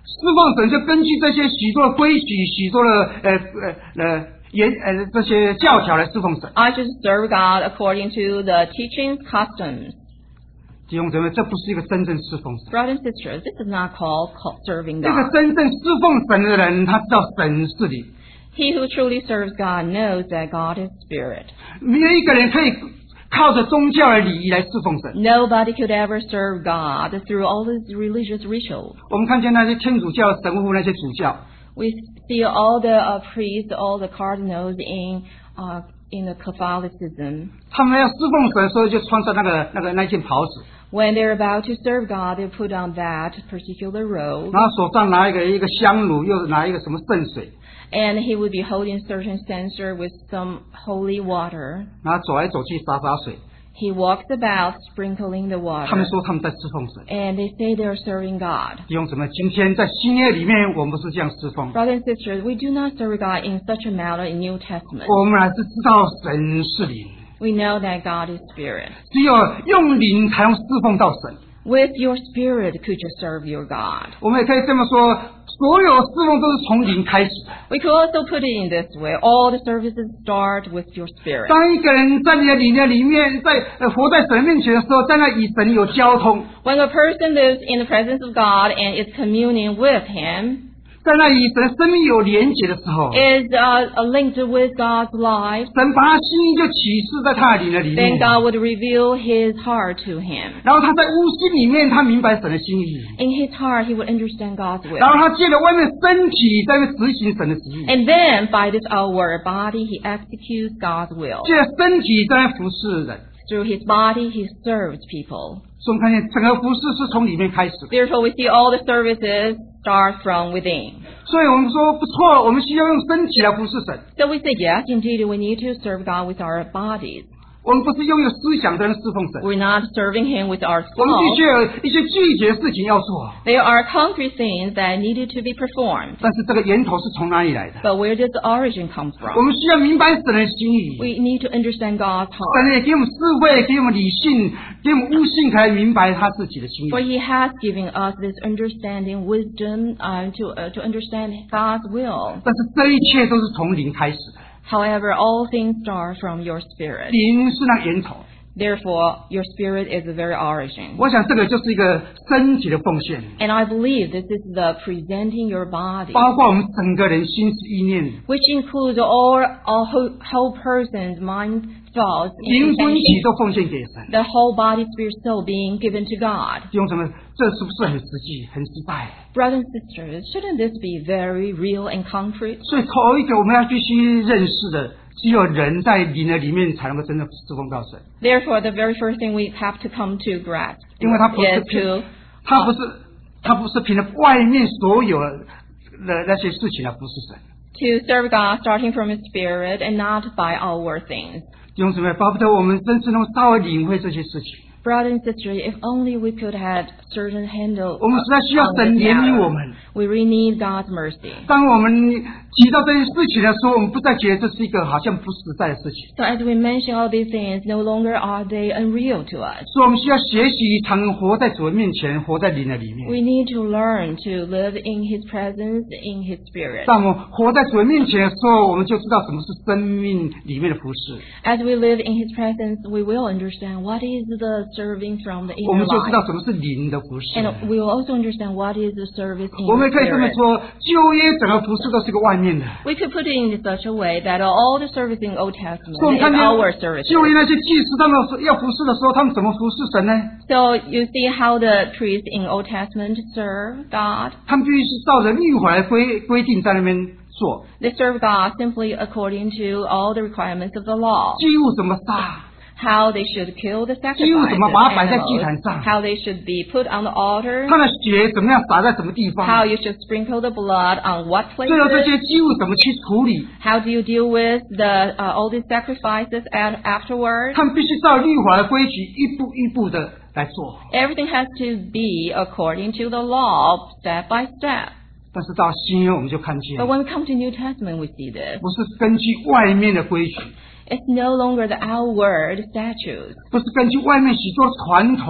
侍奉神就根据这些许多的规矩、许多的呃呃呃言呃这些教条来侍奉神。 I should serve God according to the teachings, customs. 弟兄姊妹，这不是一个真正侍奉神。 Brothers and sisters, this is not called call- serving 这个 God. 真正侍奉神的人，他知道神是灵。 He who truly serves God knows that God is spirit. 没有一个人可以靠着宗教的礼仪来侍奉神。 Nobody could ever serve God through all these religious rituals. 我们看见那些天主教神父、那些主教， We see all the uh, priests, all the cardinals in uh, in the Catholicism. 他们要侍奉神的时候，就穿上那个那个那件袍子， When they're about to serve God, they put on that particular robe, 然后手上拿一个一个香炉，又拿一个什么圣水， and he would be holding certain censer with some holy water. 然后走来走去洒洒水。 He walks about sprinkling the 他们 water, 说他们在侍奉神。 and they say they're serving God. 弟兄姊妹，今天在新约里面，我们不是这样侍奉， Brothers and sisters, we do not serve God in such a manner in New Testament. 我们还是知道神是灵， We know that God is spirit. 只有用灵才能侍奉到神。 With your spirit could you serve your God. 我们也可以这么说，所有侍奉都是从灵开始的。 We could also put it in this way. All the services start with your spirit. 当一个人在你的理念里面，在呃活在神面前的时候，在那与神有交通， When a person lives in the presence of God and is communing with Him, 在那与神生命有连结的时候， is uh, linked with God's life, 神把他心意就启示在他的灵的里 then 面， God would reveal His heart to him. 然后他在悟心里面，他明白神的心意， In his heart, he would understand God's 然 will. 后他借着外面身体在那执行神的旨意， And then, by this outward body, he executes God's will. 借着身体在那服侍人。 Through his body, he serves people. 所以我们看见整个服侍是从里面开始的。 Therefore, we see all the services start from within. 所以我们说不错，我们需要用身体来服侍神。 So we say, yes, indeed, we need to serve God with our bodies. 我们不是拥有思想在那侍奉神， We're not serving Him with our 我们的 thoughts. 确有一些具体的事情要做， There are concrete things that needed to be performed. 但是这个源头是从哪里来的？ But where does the origin come 我 from? 们需要明白神的心意。 We need to understand God's 神 heart. 也给我们智慧，给我们理性，给我们悟性，可以明白他自己的心意。 For He has given us this understanding, wisdom, uh, to uh, to understand God's will. 但是这一切都是从灵开始的， However, all things start from your spirit. 灵是那源头。 Therefore, your spirit is the very origin. 我想这个就是一个身体的奉献， And I believe this is the presenting your body, 包括我们整个人心思意念， which includes all, all whole, whole person's mind, thoughts, 灵 and 魂体 intentions. 都奉献给神。 The whole body, spirit, soul being given to God. 弟兄姊妹，这是不是很实际、很实在？ Brothers and sisters, shouldn't this be very real and concrete? 所以头一个我们要必须认识的，只有人在灵的里面才能够真正侍奉到神， Therefore, the very first thing we have to come to grasp 因为他不是 is 凭 to 他不是他不是凭着外面所有的那些事情来服侍神。 to serve God starting from His spirit and not by outward things. 弟兄姊妹，巴不得我们真正能稍微领会这些事情。 Brothers and sisters, if only we could have certain handle 我们实在需要 on 神 this 怜悯 matter. 我们。 We really need God's mercy. 当我们提到这些事情的时候，我们不再觉得这是一个好像不实在的事情。 So as we mention all these things, no longer are they unreal to us. 所以我们需要学习，常活在主的面前，活在灵的里面。 We need to learn to live in His presence, in His spirit. 当我们活在主的面前的时候，我们就知道什么是生命里面的服侍， As we live in His presence, we will understand what is the serving from the 我 inner 们就知道 life. 什么是灵的服侍。 And we will also understand what is the service in 我们 the 也可以这么 spirit. 说，旧约整个服侍都是一个外面的。 We could put it in such a way that all the service in Old Testament 所以我们 is 看见 our service. 旧约那些祭司，他们要服侍的时候，他们怎么服侍神呢？ So you see how the priests in Old Testament serve God. 他们必须是照着律法来规规定在那边做， They serve God simply according to all the requirements of the law. 祭物怎么杀， How they should kill the 祭物 sacrifices, 怎么把它摆在祭 animals, 坛上， how they should be put on the altar, 它的血怎么样洒在什么地 how 方， you should sprinkle the blood on what 最后这 places, 些祭物怎么去处理， how do you deal with the uh, all these sacrifices at, afterwards. 他们必须照律法的规矩一步一步的来做。 Everything has to be according to the law, step by step. 但是到新约我们就看见， But when we come to New Testament, we see this. 不是根据外面的规矩， It's no longer the outward statutes. 不是根据外面许多传统，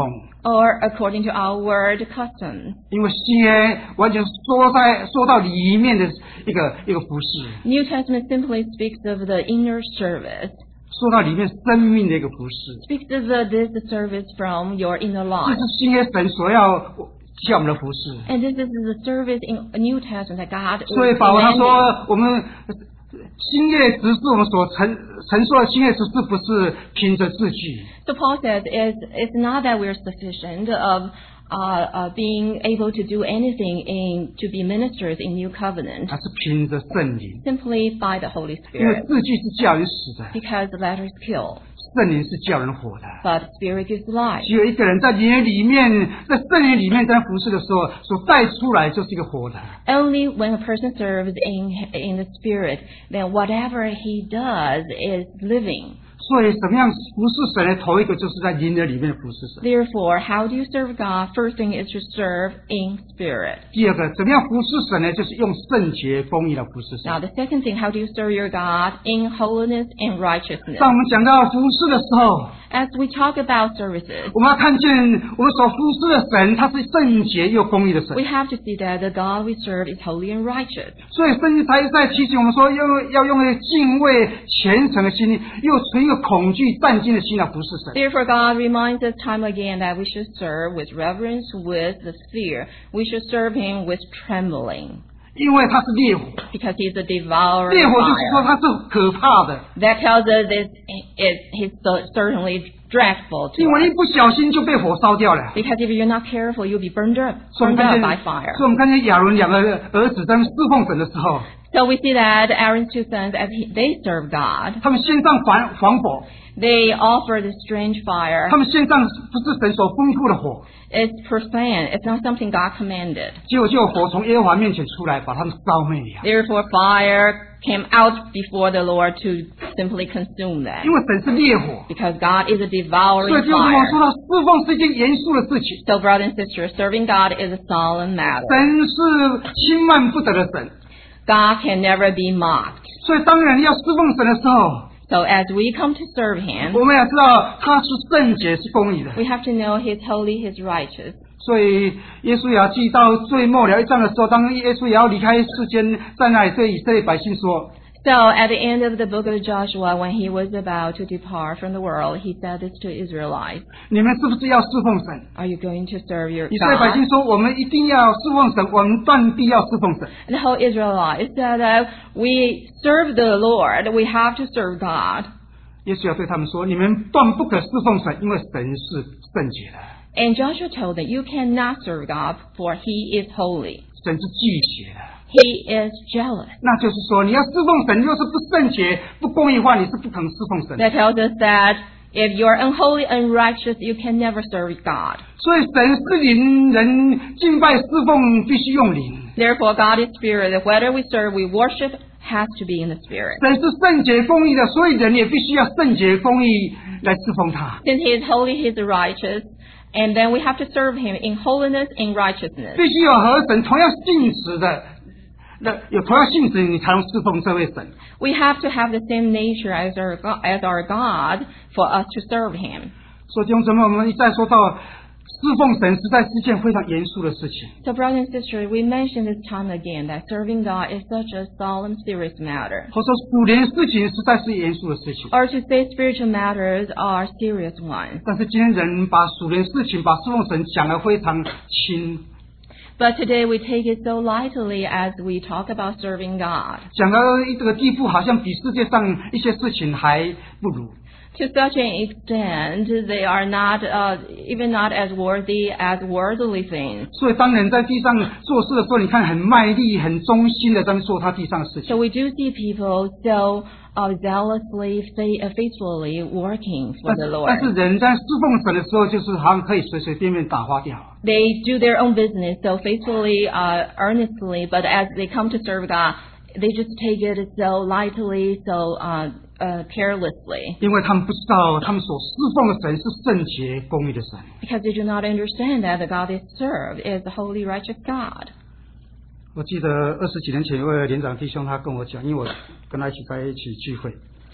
or according to outward customs. 因为新约完全说在说到里面的一个一个服饰， New Testament simply speaks of the inner service, 说到里面生命的一个服饰， speaks of the, this service from your inner 这 life. 是新约神所要叫我们的服饰。 And this is the service in New Testament that God 所以 is 保罗他 demanding. 说，我们新约指示我们所陈陈述的新约指示不是凭着字句， So Paul says it's, it's not that we're sufficient of uh, uh, being able to do anything in to be ministers in New Covenant 而是凭着圣灵， simply by the Holy 因为 Spirit, 字句是叫人死的， because the letters kill, 圣灵是叫人活的。 but Spirit gives life. 只有一个人在灵里面，在圣灵里面在服侍的时候，所带出来就是一个活的。 Only when a person serves in in the Spirit, then whatever he does is living. 所以，怎么样服侍神呢？头一个就是在灵的里面服侍神。 Therefore, how do you serve God? First thing is to serve in spirit. 第二个，怎么样服侍神呢？就是用圣洁、公义来服侍神。 Now, the second thing, how do you serve your God in holiness and righteousness? 当我们讲到服侍的时候， As we talk about services, 我们要看见我们所服侍的神，他是圣洁又公义的神 we。have to see that the God we serve is holy and righteous. 所以，圣经才在提醒我们说，要要用那个敬畏、虔诚的心，又存一个恐惧、战兢的心来服侍神。 Therefore, God reminds us time again that we should serve with reverence, with the fear. We should serve Him with trembling, 因为他是烈火， because He's a devouring 烈火就是说 fire. 他是可怕的。 That tells us it is He's so- certainly dreadful to 因为 us. 一不小心就被火烧掉了。 Because if you're not careful, you'll be burned up, 所以我们 burned 看 up 见， by fire. 所以我们看见亚伦两个儿子在侍奉神的时候， So we see that Aaron's two sons, as he, they serve God, 他们献上防防火， they offer the strange fire. 他们献上不是神所吩咐的火， It's profane. It's not something God commanded. 结果就有火从耶和华面前出来，把他们烧灭了。 Therefore, fire came out before the Lord to simply consume 因 them. 为神是烈火， Because God is a 所以 devouring 就我们说 fire. 到侍奉是一件严肃的事情， So, brothers and sisters, serving God is a solemn matter. 神是轻慢不得的神， God can never be mocked. 所以当人要侍奉神的时候， So, as we come to serve Him, 我们要知道他是圣洁、是公义的。 we have to know He's holy, He's righteous. 所以耶稣也要记到最末了一章的时候，当耶稣也要离开世间，在那里对以色列百姓说： So at the end of the book of Joshua, when he was about to depart from the world, he said this to Israelites: 你们是不是要侍奉神？ Are you going to serve your 以色列百 God? 姓说：我们一定要侍奉神，我们断必要侍奉神。 And the whole Israelites said that we serve the Lord, we have to serve God. 耶稣要对他们说：你们断不可侍奉神，因为神是圣洁的， And Joshua told them, you cannot serve God, for he is holy. 神是忌邪的。 He is jealous. 那就是说，你要侍奉神，若是不圣洁、不公义的话，你是不可能侍奉神的。 That tells us that if you're unholy and unrighteous, you can never serve God. 所以神是灵，人敬拜侍奉必须用灵。 Therefore, God is spirit. Whether we serve, we worship, has to be in the spirit. 神是圣洁公义的，所以人也必须要圣洁公义来侍奉他。 Since he is holy, he is righteous. And then we have to serve him in holiness and righteousness. 必须有和神同样性质的，那有同样性质，你才能侍奉这位神。 We have to have the same nature as our God, as our God for us to serve him. 所以弟兄姊妹，我们一再说到侍奉神，实在是一件非常严肃的事情。 So, brothers and sisters, we mentioned this time again that serving God is such a solemn, serious matter. 或者说属灵事情实在是严肃的事情。 Or to say spiritual matters are serious ones. 但是今天人把属灵事情、把侍奉神讲得非常轻， But today we take it so lightly as we talk about serving God. 讲到这个地步，好像比世界上一些事情还不如。 To such an extent, they are not, uh, even not as worthy as worldly things. 所以当人在地上做事的时候，你看很卖力、很忠心的在做他地上的事情。 So we do see people so uh, zealously, fa- uh, faithfully working for 但 the 是 Lord. 但是人在侍奉神的时候，就是好像可以随随便便打发掉。 They do their own business so faithfully, uh, earnestly, but as they come to serve God, they just take it so lightly, so uh, uh, carelessly, 因为他们不知道他们所侍奉的神是圣洁公义的神。 because they do not understand that the God they serve is the holy, righteous God. 我记得二十几年前有位连长弟兄，他跟我讲，因为我跟他一起在一起聚会，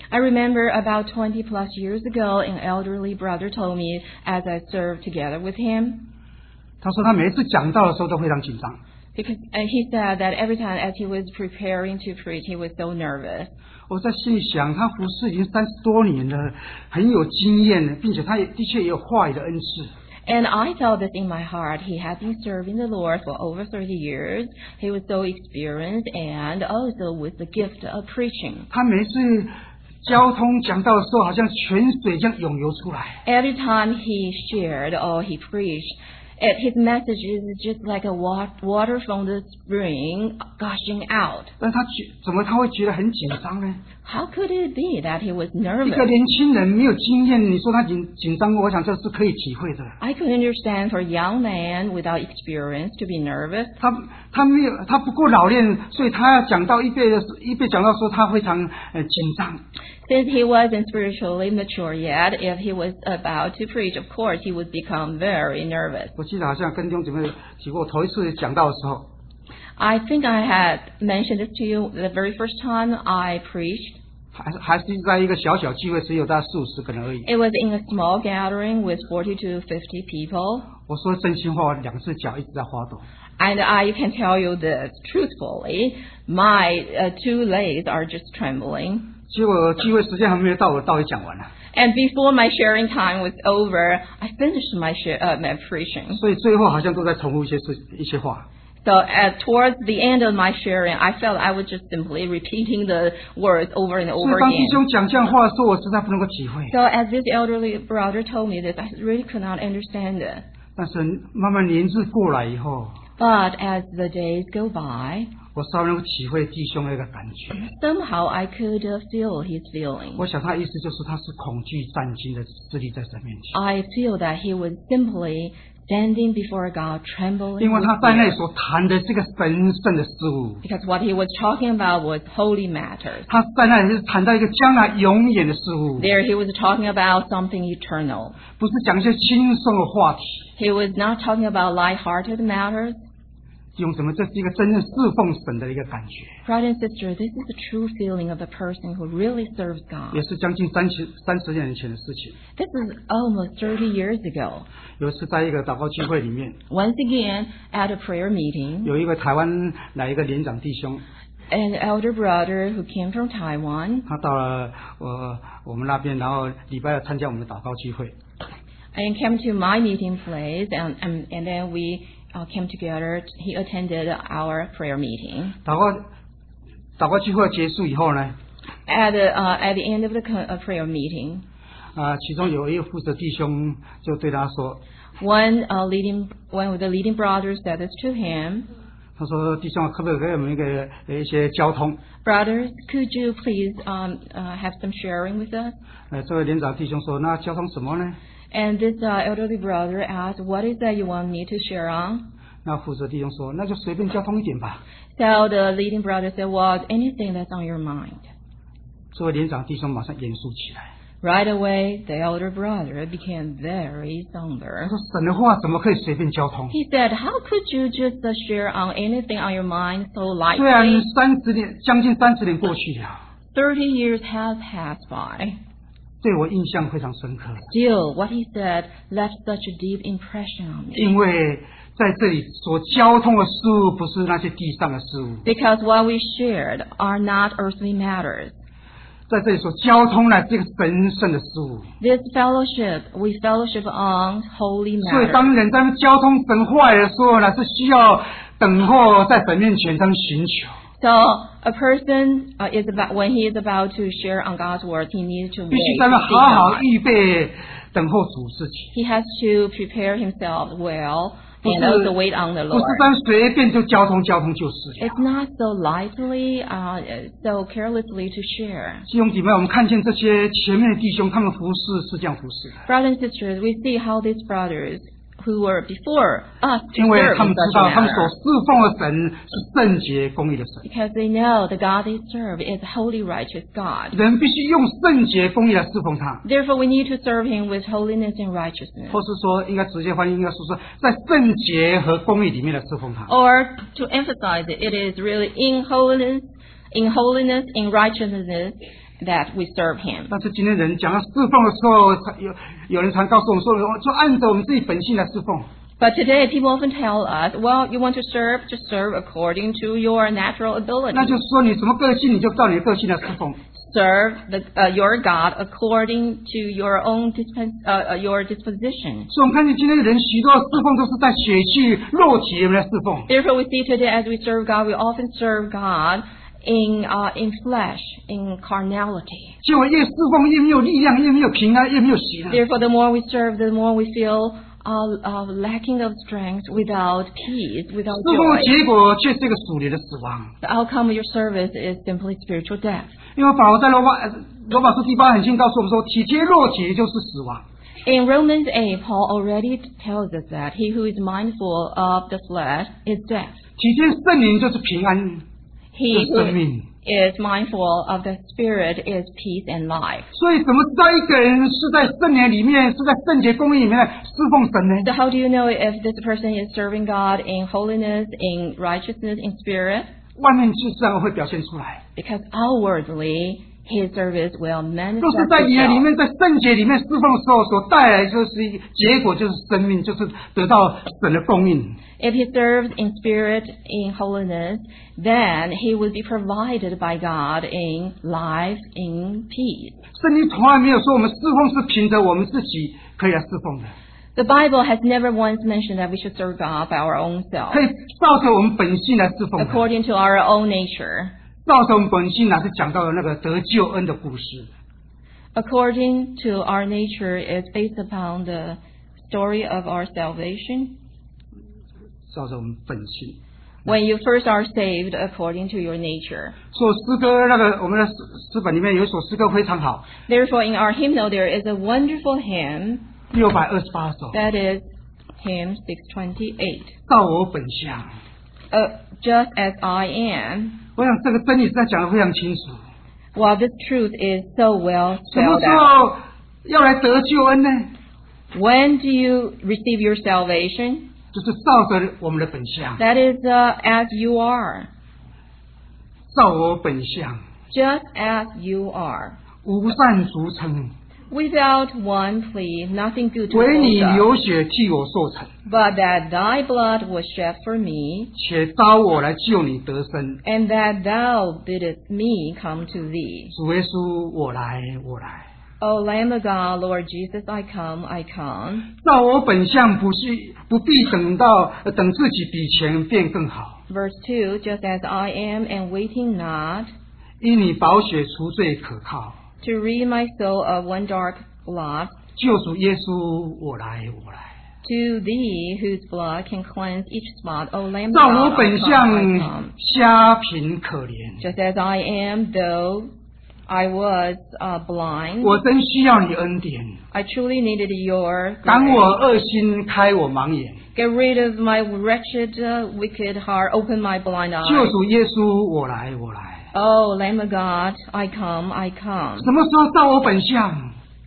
I remember about twenty plus years ago, an elderly brother told me as I served together with him, 他说他每一次讲道的时候都非常紧张。 because and he said that every time as he was preparing to preach, he was so nervous. 我在心里想，他服侍已经三十多年了，很有经验了，并且他也的确也有话语的恩赐。 And I felt this in my heart. He had been serving the Lord for over thirty years. He was so experienced and also with the gift of preaching. 他每次交通讲道的时候，好像泉水这样涌流出来。 Every time he shared or he preached, it, his message is just like a wa- water from the spring gushing out. 但他觉怎么他会觉得很紧张呢？ How could it be that he was 一个 nervous? 年轻人没有经验，你说他紧紧张，我想这是可以体会的。 I could understand for a young man without experience to be nervous. 他他没有他不够老练，所以他要讲到一倍的时一倍讲到说他非常呃紧张。 Since he wasn't spiritually mature yet, if he was about to preach, of course, he would become very nervous. 我记得好像跟弟兄姊妹提过，头一次讲到的时候， I think I had mentioned this to you the very first time I preached. 还是还是在一个小小聚会，只有大概四五十个人而已。 It was in a small gathering with forty to fifty people. 我说真心话，两只脚一直在滑抖。 And I can tell you this truthfully, my uh, two legs are just trembling. 结果聚会时间还没有到，我道理讲完了。 And before my sharing time was over, I finished my, share, uh, my preaching. 所以最后好像都在重复一些事一些话。 So at, towards the end of my sharing, I felt I was just simply repeating the words over and 所 over 以当弟 again. 兄讲这样话的时候，我实在不能够体会。 So as this elderly brother told me this, I really could not understand it. 但是慢慢年日过来以后， But as the days go by, 我稍微能够体会弟兄那个感觉。 somehow I could uh, feel his feeling. 我想他意思就是他是恐惧战惊的资历在神面前， I feel that he was simply standing before God, trembling 因为 with 他在那 fear. 里所谈的这个神圣的事物， Because what he was talking about was holy matters. 他在那里是谈到一个将来永远的事物， There he was talking about something eternal. 不是讲一些轻松的话题。 He was not talking about light-hearted matters. 用什么？这是一个真正侍奉神的一个感觉， Brother and sister, this is the true feeling of a person who really serves God. 也是将近三十三十年前的事情。 This is almost thirty years ago. 有一次在一个祷告聚会里面， Once again, at a prayer meeting, 有一个台湾来一个连长弟兄， an elder brother who came from Taiwan 他到了我我们那边，然后礼拜二参加我们的祷告聚会。 and came to my meeting place, and, and, and then we uh, came together. He attended our prayer meeting. 祷告祷告聚会结束以后呢， At the, uh, at the end of the co- uh, prayer meeting, 啊、其中有一个负责弟兄就对他说， one uh, leading one of the leading brothers said this to him. 他说弟兄可不可以给我们一个呃一些交通？ Brothers, could you please um, uh, have some sharing with us? 呃，这位连长弟兄说，那交通什么呢？ And this uh, elderly brother asked, what is that you want me to share on? 那负责弟兄说，那就随便交通一点吧。 So the leading brother said, well, anything that's on your mind. 这位连长弟兄马上严肃起来， Right away, the elder brother became very 他 somber. 说神的话怎么可以随便交通？ He said, how could you just uh, share on anything on your mind so 虽然 lightly? 三十年将近三十年过去了， Thirty years have passed by. 对我印象非常深刻， Still, what he said left such a deep impression on me. 因为在这里所交通的事物不是那些地上的事物， Because what we shared are not earthly matters. 在这里所交通的这个神圣的事物。 This fellowship, we fellowship on holy 所以 matters. 当人在交通神话语的时候呢，是需要等候在神面前上寻求。 So a person uh, is about when he is about to share on God's word, he needs to 必须 wait 在 to 那 see 好好 God. 预备等候主自己， He has to prepare himself well 不 and 是 also wait on the 不是 Lord. 单随便就交通交通就是了。 It's not so lightly, uh, so carelessly to share. 弟兄姐妹，我们看见这些前面的弟兄，他们服侍是这样服侍的， Brothers and sisters, we see how these brothers who were before us to 因为 serve 他 in 们知 such 道 a 他们所 manner. 侍奉的神是圣洁公义的神， Because they know the God they serve is holy, righteous God. 人必须用圣洁公义来侍奉他， Therefore, we need to serve Him with holiness and righteousness. 或是说应该直接翻译，应该说是在圣洁和公义里面来侍奉他。 Or to emphasize it, it is really in holiness, in holiness, in righteousness, that we serve Him. 但是今天人讲到侍奉的时候，有有人常告诉我们说，就按着我们自己本性来侍奉。 But today, people often tell us, well, you want to serve, just serve according to your natural ability. 那就是说，你什么个性，你就照你的个性来侍奉。 Serve the, uh, your God according to your own disp- uh, uh, your disposition. 所以我们看见今天的人许多的侍奉都是在血气、肉体里面来侍奉。 Therefore, we see today as we serve God, we often serve God in uh, in flesh, in carnality. 结果越侍奉越没有力量，越没有平安，越没有喜乐。 Therefore, the more we serve, the more we feel uh, uh, lacking of strength, without peace, without 侍奉的 joy. 结果却是一个属灵的死亡。 The outcome of your service is simply spiritual death. 因为保罗在罗马罗马书第八很清告诉我们说，体贴肉体就是死亡。 In Romans eight, Paul already tells us that he who is mindful of the flesh is death. 体贴圣灵就是平安， He 就是生 who 命。 is mindful of the Spirit is peace and life. 所以怎么知道一个人是在圣灵里面，是在圣洁公义里面来侍奉神呢？ So how do you know if this person is serving God in holiness, in righteousness, in spirit? 外面就自然会表现出来。 Because outwardly, his service will 若 manifest 是在野里 itself. 面，在圣洁里面侍奉的时候，所带来就是一个结果，就是生命，就是得到神的供应。 If he serves in spirit, in holiness, then he will be provided by God in life, in peace. 圣经从来没有说我们侍奉是凭着我们自己可以来侍奉的， The Bible has never once mentioned that we should serve God by our own self, 可以照着我们本性来侍奉的。 according to our own nature. 照着我们本性来是讲到了那个得救恩的故事。 According to our nature is based upon the story of our salvation. 照着我们本性。 When you first are saved according to your nature. 所以诗歌那个我们的诗诗本里面有一首诗歌非常好， Therefore, in our hymnal there is a wonderful hymn, 六百二十八首， that is hymn six twenty-eight. 照我本相。 Uh, just as I am. 我想这个真理是在讲得非常清楚。 Well, this truth is so well 什么 spelled 时 out. 候要来得救恩呢？ When do you receive your salvation? 就是照着我们的本相， That is uh, as you are. 照我本相， Just as you are. 无善足称， Without one plea, nothing good to 唯你 boast of, 流血替我受成， but that thy blood was shed for me, 且招我来救你得生。 and that thou biddest me come to thee. 主耶稣，我来，我来。 O Lamb of God, Lord Jesus, I come, I come. 照我本相，不是不必等到呃等自己比前变更好， Verse two, just as I am and waiting not, 因你宝血除罪可靠。 to rid my soul of one dark blot, 救主耶稣，我来，我来。 to thee whose blood can cleanse each spot. O Lamb of 照我 God, I 本 come, I 相 come. 瞎贫可怜， Just as I am, though I was uh, blind, 我真需要你恩典， I truly needed your 赶 grace. 我恶心，开我盲眼。 Get rid of my wretched, uh, wicked heart. Open my blind 救 eyes. 主耶稣，我来，我来。 Oh, Lamb of God, I come, I come. 什么时候照我本相？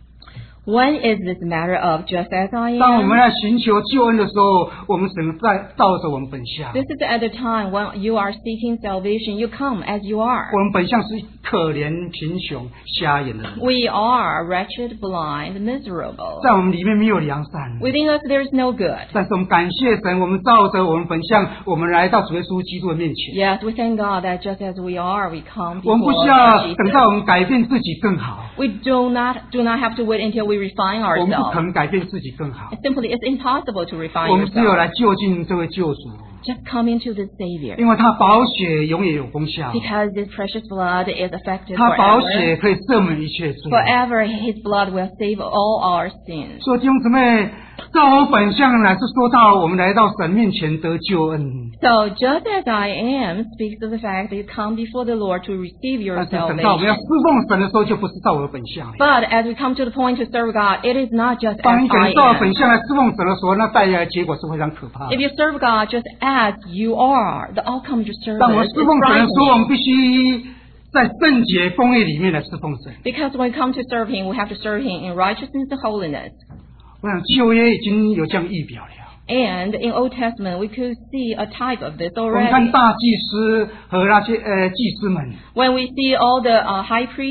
When is this matter of just as I 当我们 am? 来寻求救恩的时候，我们只能在照着我们本相。 This is at the time when you are seeking salvation. You come as you are. 我们本相是可怜、贫穷、瞎眼的人， We are wretched, blind, miserable. 在我们里面没有良善。 Within us there is no good. 但是我们感谢神，我们照着我们本相，我们来到主耶稣基督的面前。 Yes, we thank God that just as we are, we come 我们不 before 需要 Jesus. 等到我们改变自己更好， We do not do not have to wait until we refine 我们不可 ourselves. 能改变自己更好。 It simply is impossible to refine 我们只有 yourself. 来就近这位救主， Just come into the Savior. 因为他宝血永远有功效， Because His precious blood is effective 他宝 forever. 血可以赦免一切罪。 Forever His blood will save all our sins. 所以弟兄姊妹，照我本相乃是说到我们来到神面前得救恩。 So just as I am speaks of the fact that you come before the Lord to receive your 但是等到我们要 salvation. 侍奉神的时候，就不是照我的本相了。 But as we come to the point to serve God, it is not just 当 as 一个 I 人照 am. 本相来侍奉神的时候，那带来的结果是非常可怕的 If。you serve God just as you are, the outcome of your 当我们 service 侍 is 奉神的时候，我 frightening. 们必须在圣洁公义里面来侍奉神。 Because when we come to serve Him, we have to serve Him in righteousness and holiness. 我想旧约已经有这样预表了。 And in Old Testament, we could see a type of this 我们看 already. 大祭司和那些呃祭司们， When we see all the uh, high priests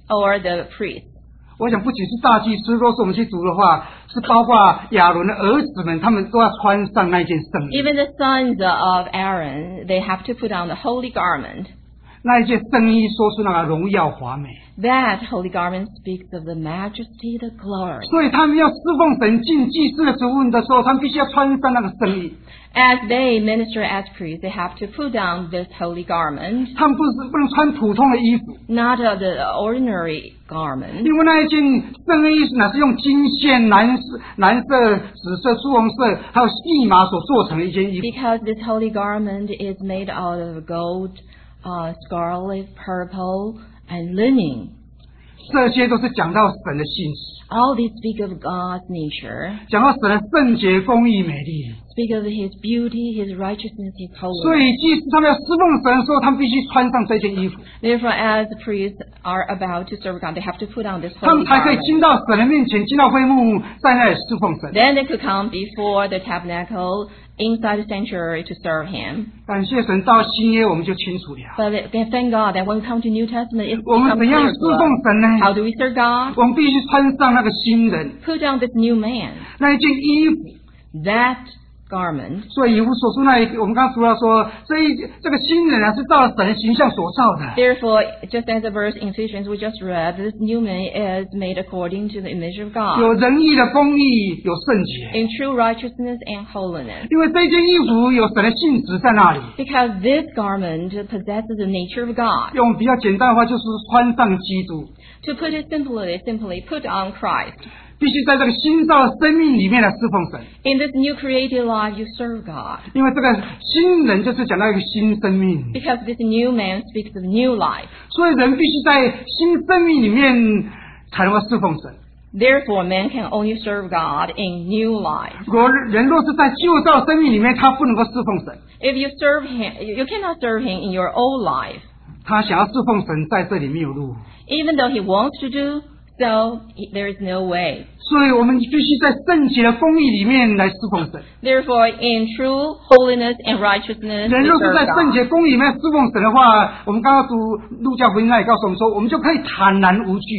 or the priest. 我想不仅是大祭司，若是我们去读的话，是包括亚伦的儿子们，他们都要穿上那件圣衣。 Even the sons of Aaron, they have to put on the holy garment. 那一件圣衣说出那个荣耀华美， That holy garment speaks of the majesty, the glory. 所以他们要侍奉神进祭司的职务的时候，他们必须要穿上那个圣衣。 As they minister as priests, they have to put on this holy garment, 他们不是不能穿普通的衣服， not of the ordinary garment. 因为那一件圣衣乃是用金线、蓝色、蓝色、紫色、朱红色，还有细麻所做成的一件衣服。 Because this holy garment is made out of gold, uh, scarlet, purple, and linen. 这些都是讲到神的性质， All these speak of God's nature, 讲到神的圣洁、公义、美丽。 speak of His beauty, His righteousness, His 所 holiness. 以祭司他们要侍奉神的时候，他们必须穿上这件衣服， Therefore, as the priests are about to serve God, they have to put on this 他们 holy 才可以 garment. 进到神的面前，进到会幕，在那里侍奉神。 Then they could come before the tabernacle inside the sanctuary to serve Him. 感谢神，到新约我们就清楚了， But thank God that when we come to New Testament, it 我们 becomes 怎样 clear 侍 to 奉 us. 神呢？ How do we serve God? 我们必须穿上那个新人， Put on this new man, 那一件衣服。 that garment. 所以以弗所书那一，我们刚刚读到说，这一这个新人啊，是照着神的形象所造的。 Therefore, just as the verse in Ephesians we just read, this new man is made according to the image of 有 God, 仁义的公义，有圣洁， in true righteousness and holiness. 因为这件衣服有神的性质在那里。 Because this garment possesses the nature of God. 用比较简单的话，就是穿上基督， To put it simply, simply put on Christ. 必须在这个新造的生命里面来侍奉神。 In this new created life, you serve God. 因为这个新人就是讲到一个新生命， Because this new man speaks of new life. 所以人必须在新生命里面才能够侍奉神。 Therefore, man can only serve God in new life. 若人若是在旧造生命里面，他不能够侍奉神。 If you serve him, you cannot serve him in your old life. 他想要侍奉神，在这里没有路。 Even though he wants to do so, he- there is no way. 所以我们必须在圣洁的公义里面来侍奉神。 Therefore, in true holiness and righteousness, 人 we 若是 serve 在圣 God. 洁公义里面侍奉神的话，我们刚刚读路加福音那里告诉我们说，我们就可以坦然无惧。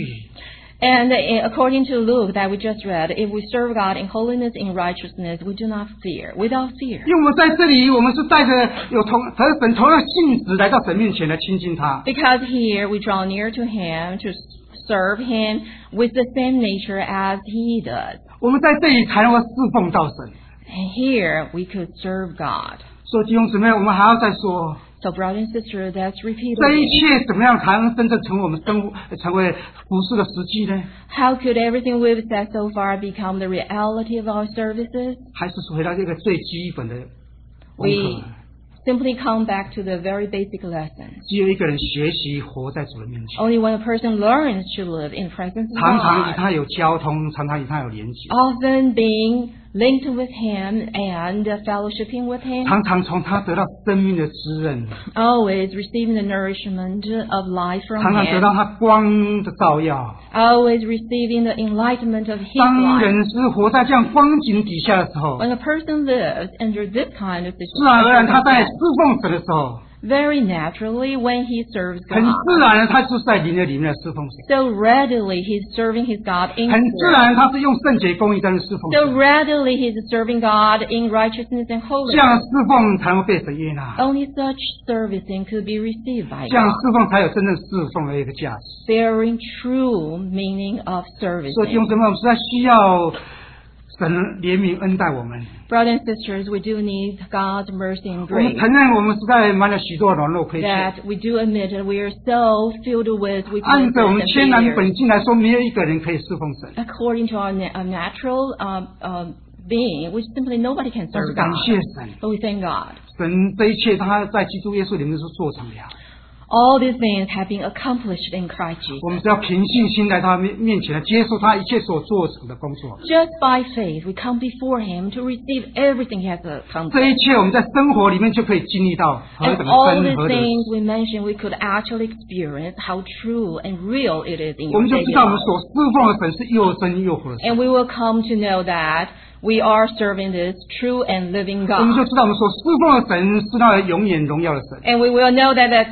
And uh, according to Luke that we just read, if we serve God in holiness and righteousness, we do not fear, without fear. 因为我们在这里，我们是带着有同和神同样性质来到神面前来亲近他。 Because here we draw near to Him to serve Him with the same nature as He does. 我们在这里才能够侍奉到神。 And here we could serve God. 所以弟兄姊妹，我们还要再说， So, brother and sister, that's 这一 repeated. 切怎么样才能真正成为我们生活成为服侍的实际呢？ How could everything we've said so far become the reality of our services? 还是回到这个最基本的功 We 课。 simply come back to the very basic lessons. 只有一个人学习活在主的面前， Only when a person learns to live in the presence of 常常与 God, 他有交通，常常与他有连接， often being linked with Him and fellowshipping with Him, 常常从他得到生命的滋润， always receiving the nourishment of life from 常常得 Him, 到他光的照耀。 always receiving the enlightenment of His 当 life. 人是活在这样光景底下的时候， When a person lives under this kind of 自然而然他在侍 situation, 奉神的时候， very naturally when he serves 很 God, 自然的他就是在灵的里面来侍奉神， so readily he's serving his God in 很自 spirit. 然他是用圣洁公义在那侍奉 So 神， readily he's serving God in righteousness and 这样 holiness. 侍奉才能被神悦纳， Only such servicing could be received by 这样 God, 侍奉才有真正侍奉的一个价值。 bearing true meaning of 所以弟 servicing. 兄姊妹，我们实在需要神怜悯恩待我们。 Brothers and sisters, we do need God's mercy and 我们 grace. 承认我们实在满了许多软弱亏欠。 That we do admit that we are so filled with 按 weaknesses 照我们 and 天然 failures. 本性来说，没有一个人可以侍奉神。 According to our, na- our natural um, um, being, which simply nobody can 但是 serve 感 God. 谢神， But we thank God. 神这一切他在基督耶稣里面是做成了。 All these things have been accomplished in Christ 我 Jesus. 们只要凭信心来到他面面前来接受他一切所做成的工作。 Just by faith, we come before Him to receive everything He has 这 accomplished. 一切我们在生活里面就可以经历到何 And 等的 all 真 these 何等的 things 实。 we mentioned, we could actually experience how true and real it is in 我 your 们就 daily 知道我们 life. 所侍奉的神是又真又活的神。 And we will come to know that we are serving this true and living 我们就 God. 知道我们所侍奉的神是那永远荣耀的神。 And we will know that, that God, the God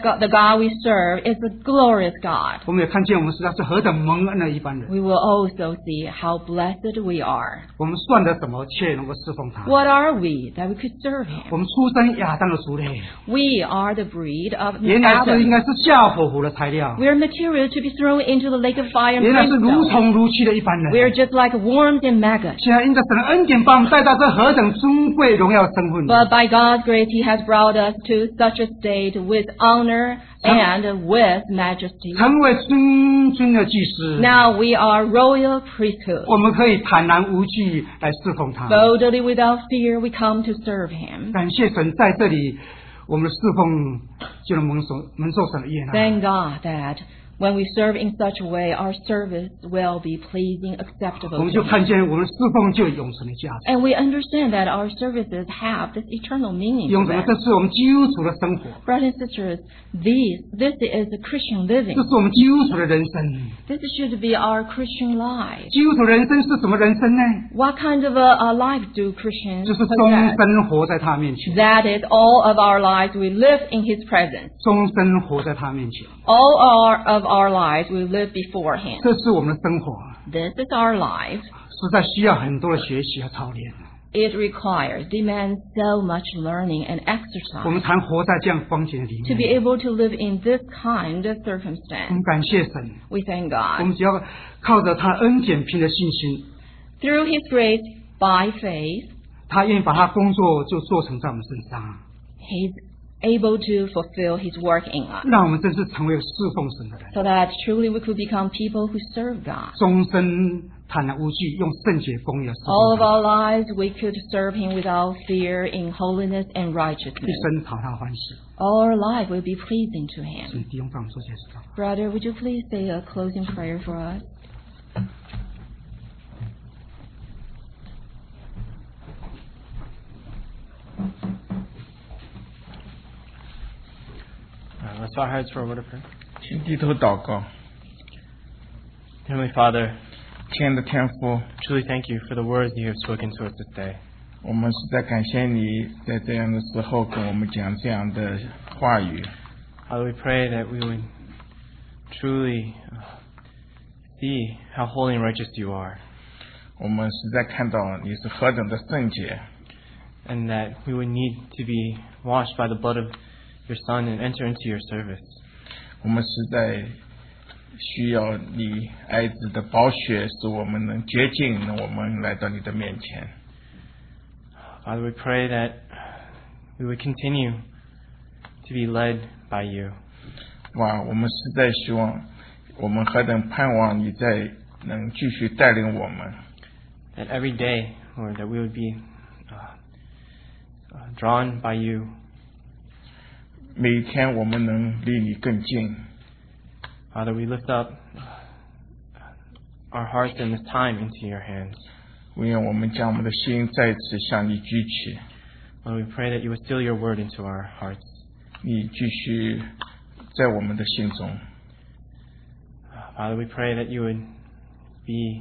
God we serve is a glorious God. 我们也看见我们实际上是何等蒙恩的一般人。 We will also see how blessed we are. 我们算得什么，却能够侍奉他？ What are we that we could serve 我 Him? 们出身亚当的族类， We are the breed of 原来是应 Adam. 该是下火湖的材料， We are material to be thrown into the lake of fire and 原来是如 brimstone. 虫如蛆的一般 We are 人。 just like worms and maggots. 现在因着神的恩典，把我们带到这何等尊贵荣耀的身份。 But by God's grace, He has brought us to such a state with honor and with majesty. 成为尊尊的祭司， Now we are royal priesthood. 我们可以坦然无惧来侍奉他。 Boldly without fear, we come to serve Him. 感谢神，在这里我们的侍奉就能蒙受蒙受神的悦纳。 Thank God that when we serve in such a way, our service will be pleasing, 我 acceptable 们 to 就 Him. 看见我们侍奉就有永存的价值。 And we understand that our services have this eternal meaning 永 to 存的， them. 这是我们基督徒的生活， Brothers and sisters, these, this is a Christian 这 living. 是我们基督徒的人生。 This should be our Christian life. 基督徒人生是什么人生呢？ What kind of a, a life do Christians 就是终 possess? 身活在他面前， That is all of our lives we live in His presence. 终身活在他面前， All our, of our lives we live before Him. 这是我们的生活， This is our life. 实在需要很多的学习和操练。 It requires, demands so much learning and 我们 exercise 常活在这样光景里 to be 面。 able to live in this kind of 我 circumstance. 们感谢神， We thank 我 God. 们只要靠着他恩典凭着信心， Through His grace, by faith, 他愿意把他工作就做成在我们身上， He's able to fulfill His work in us, 让我们真是成为侍奉神的人， so that truly we could become people who serve God. 终身坦然无惧，用圣洁公义的侍 All 奉 of 他， our lives we could serve Him without fear in holiness and 一 righteousness. 生讨他欢喜。 All our life will be pleasing to Him. 请弟兄帮我们做些事祷告。 Brother, would you please say a closing prayer for us? Uh, let's bow our heads for a word of prayer. 请低头祷告， Heavenly Father, 亲爱的天父， truly thank you for the words you have spoken to us this day. 我们实在感谢你在这样的时候跟我们讲这样的话语。 Father, we pray that we would truly uh, see how holy and righteous you are, 我们实在看到你是何等的圣洁， and that we would need to be washed by the blood of your Son and enter into your service. 我们实在需要你爱子的宝血，使我们能洁净，让我们来到你的面前。 Father, we pray that we would continue to be led by you. 哇，我们实在希望，我们何等盼望你在能继续带领我们。 That every day, Lord, that we would be uh, uh, drawn by you. 每一天我们能离你更近。 Father, we lift up our hearts in this time into your hands. 愿我们将我们的心再次向你举起， Lord, we pray that you would still your word into our hearts. 你继续在我们的心中。 Uh, Father, we pray that you would be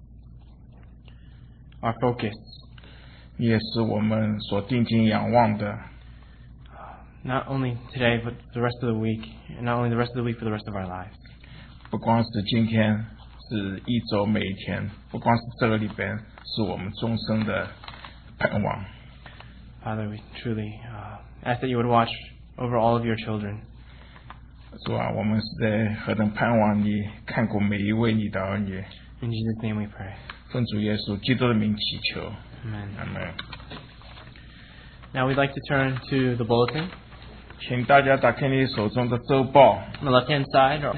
our focus, 你也是我们所定睛仰望的。 not only today, but the rest of the week, and not only the rest of the week, but the rest of our lives. 不光是今天，是一周每一天，不光是这个里边，是我们终生的盼望。 Father, we truly uh, ask that you would watch over all of your children. 主啊，我们是在何等盼望你看过每一位你的儿女。 In Jesus' name we pray. 奉主耶稣基督的名祈求， Amen. 阿门。 Now we'd like to turn to the bulletin. 请大家打开你手中的周报。 On the left-hand side,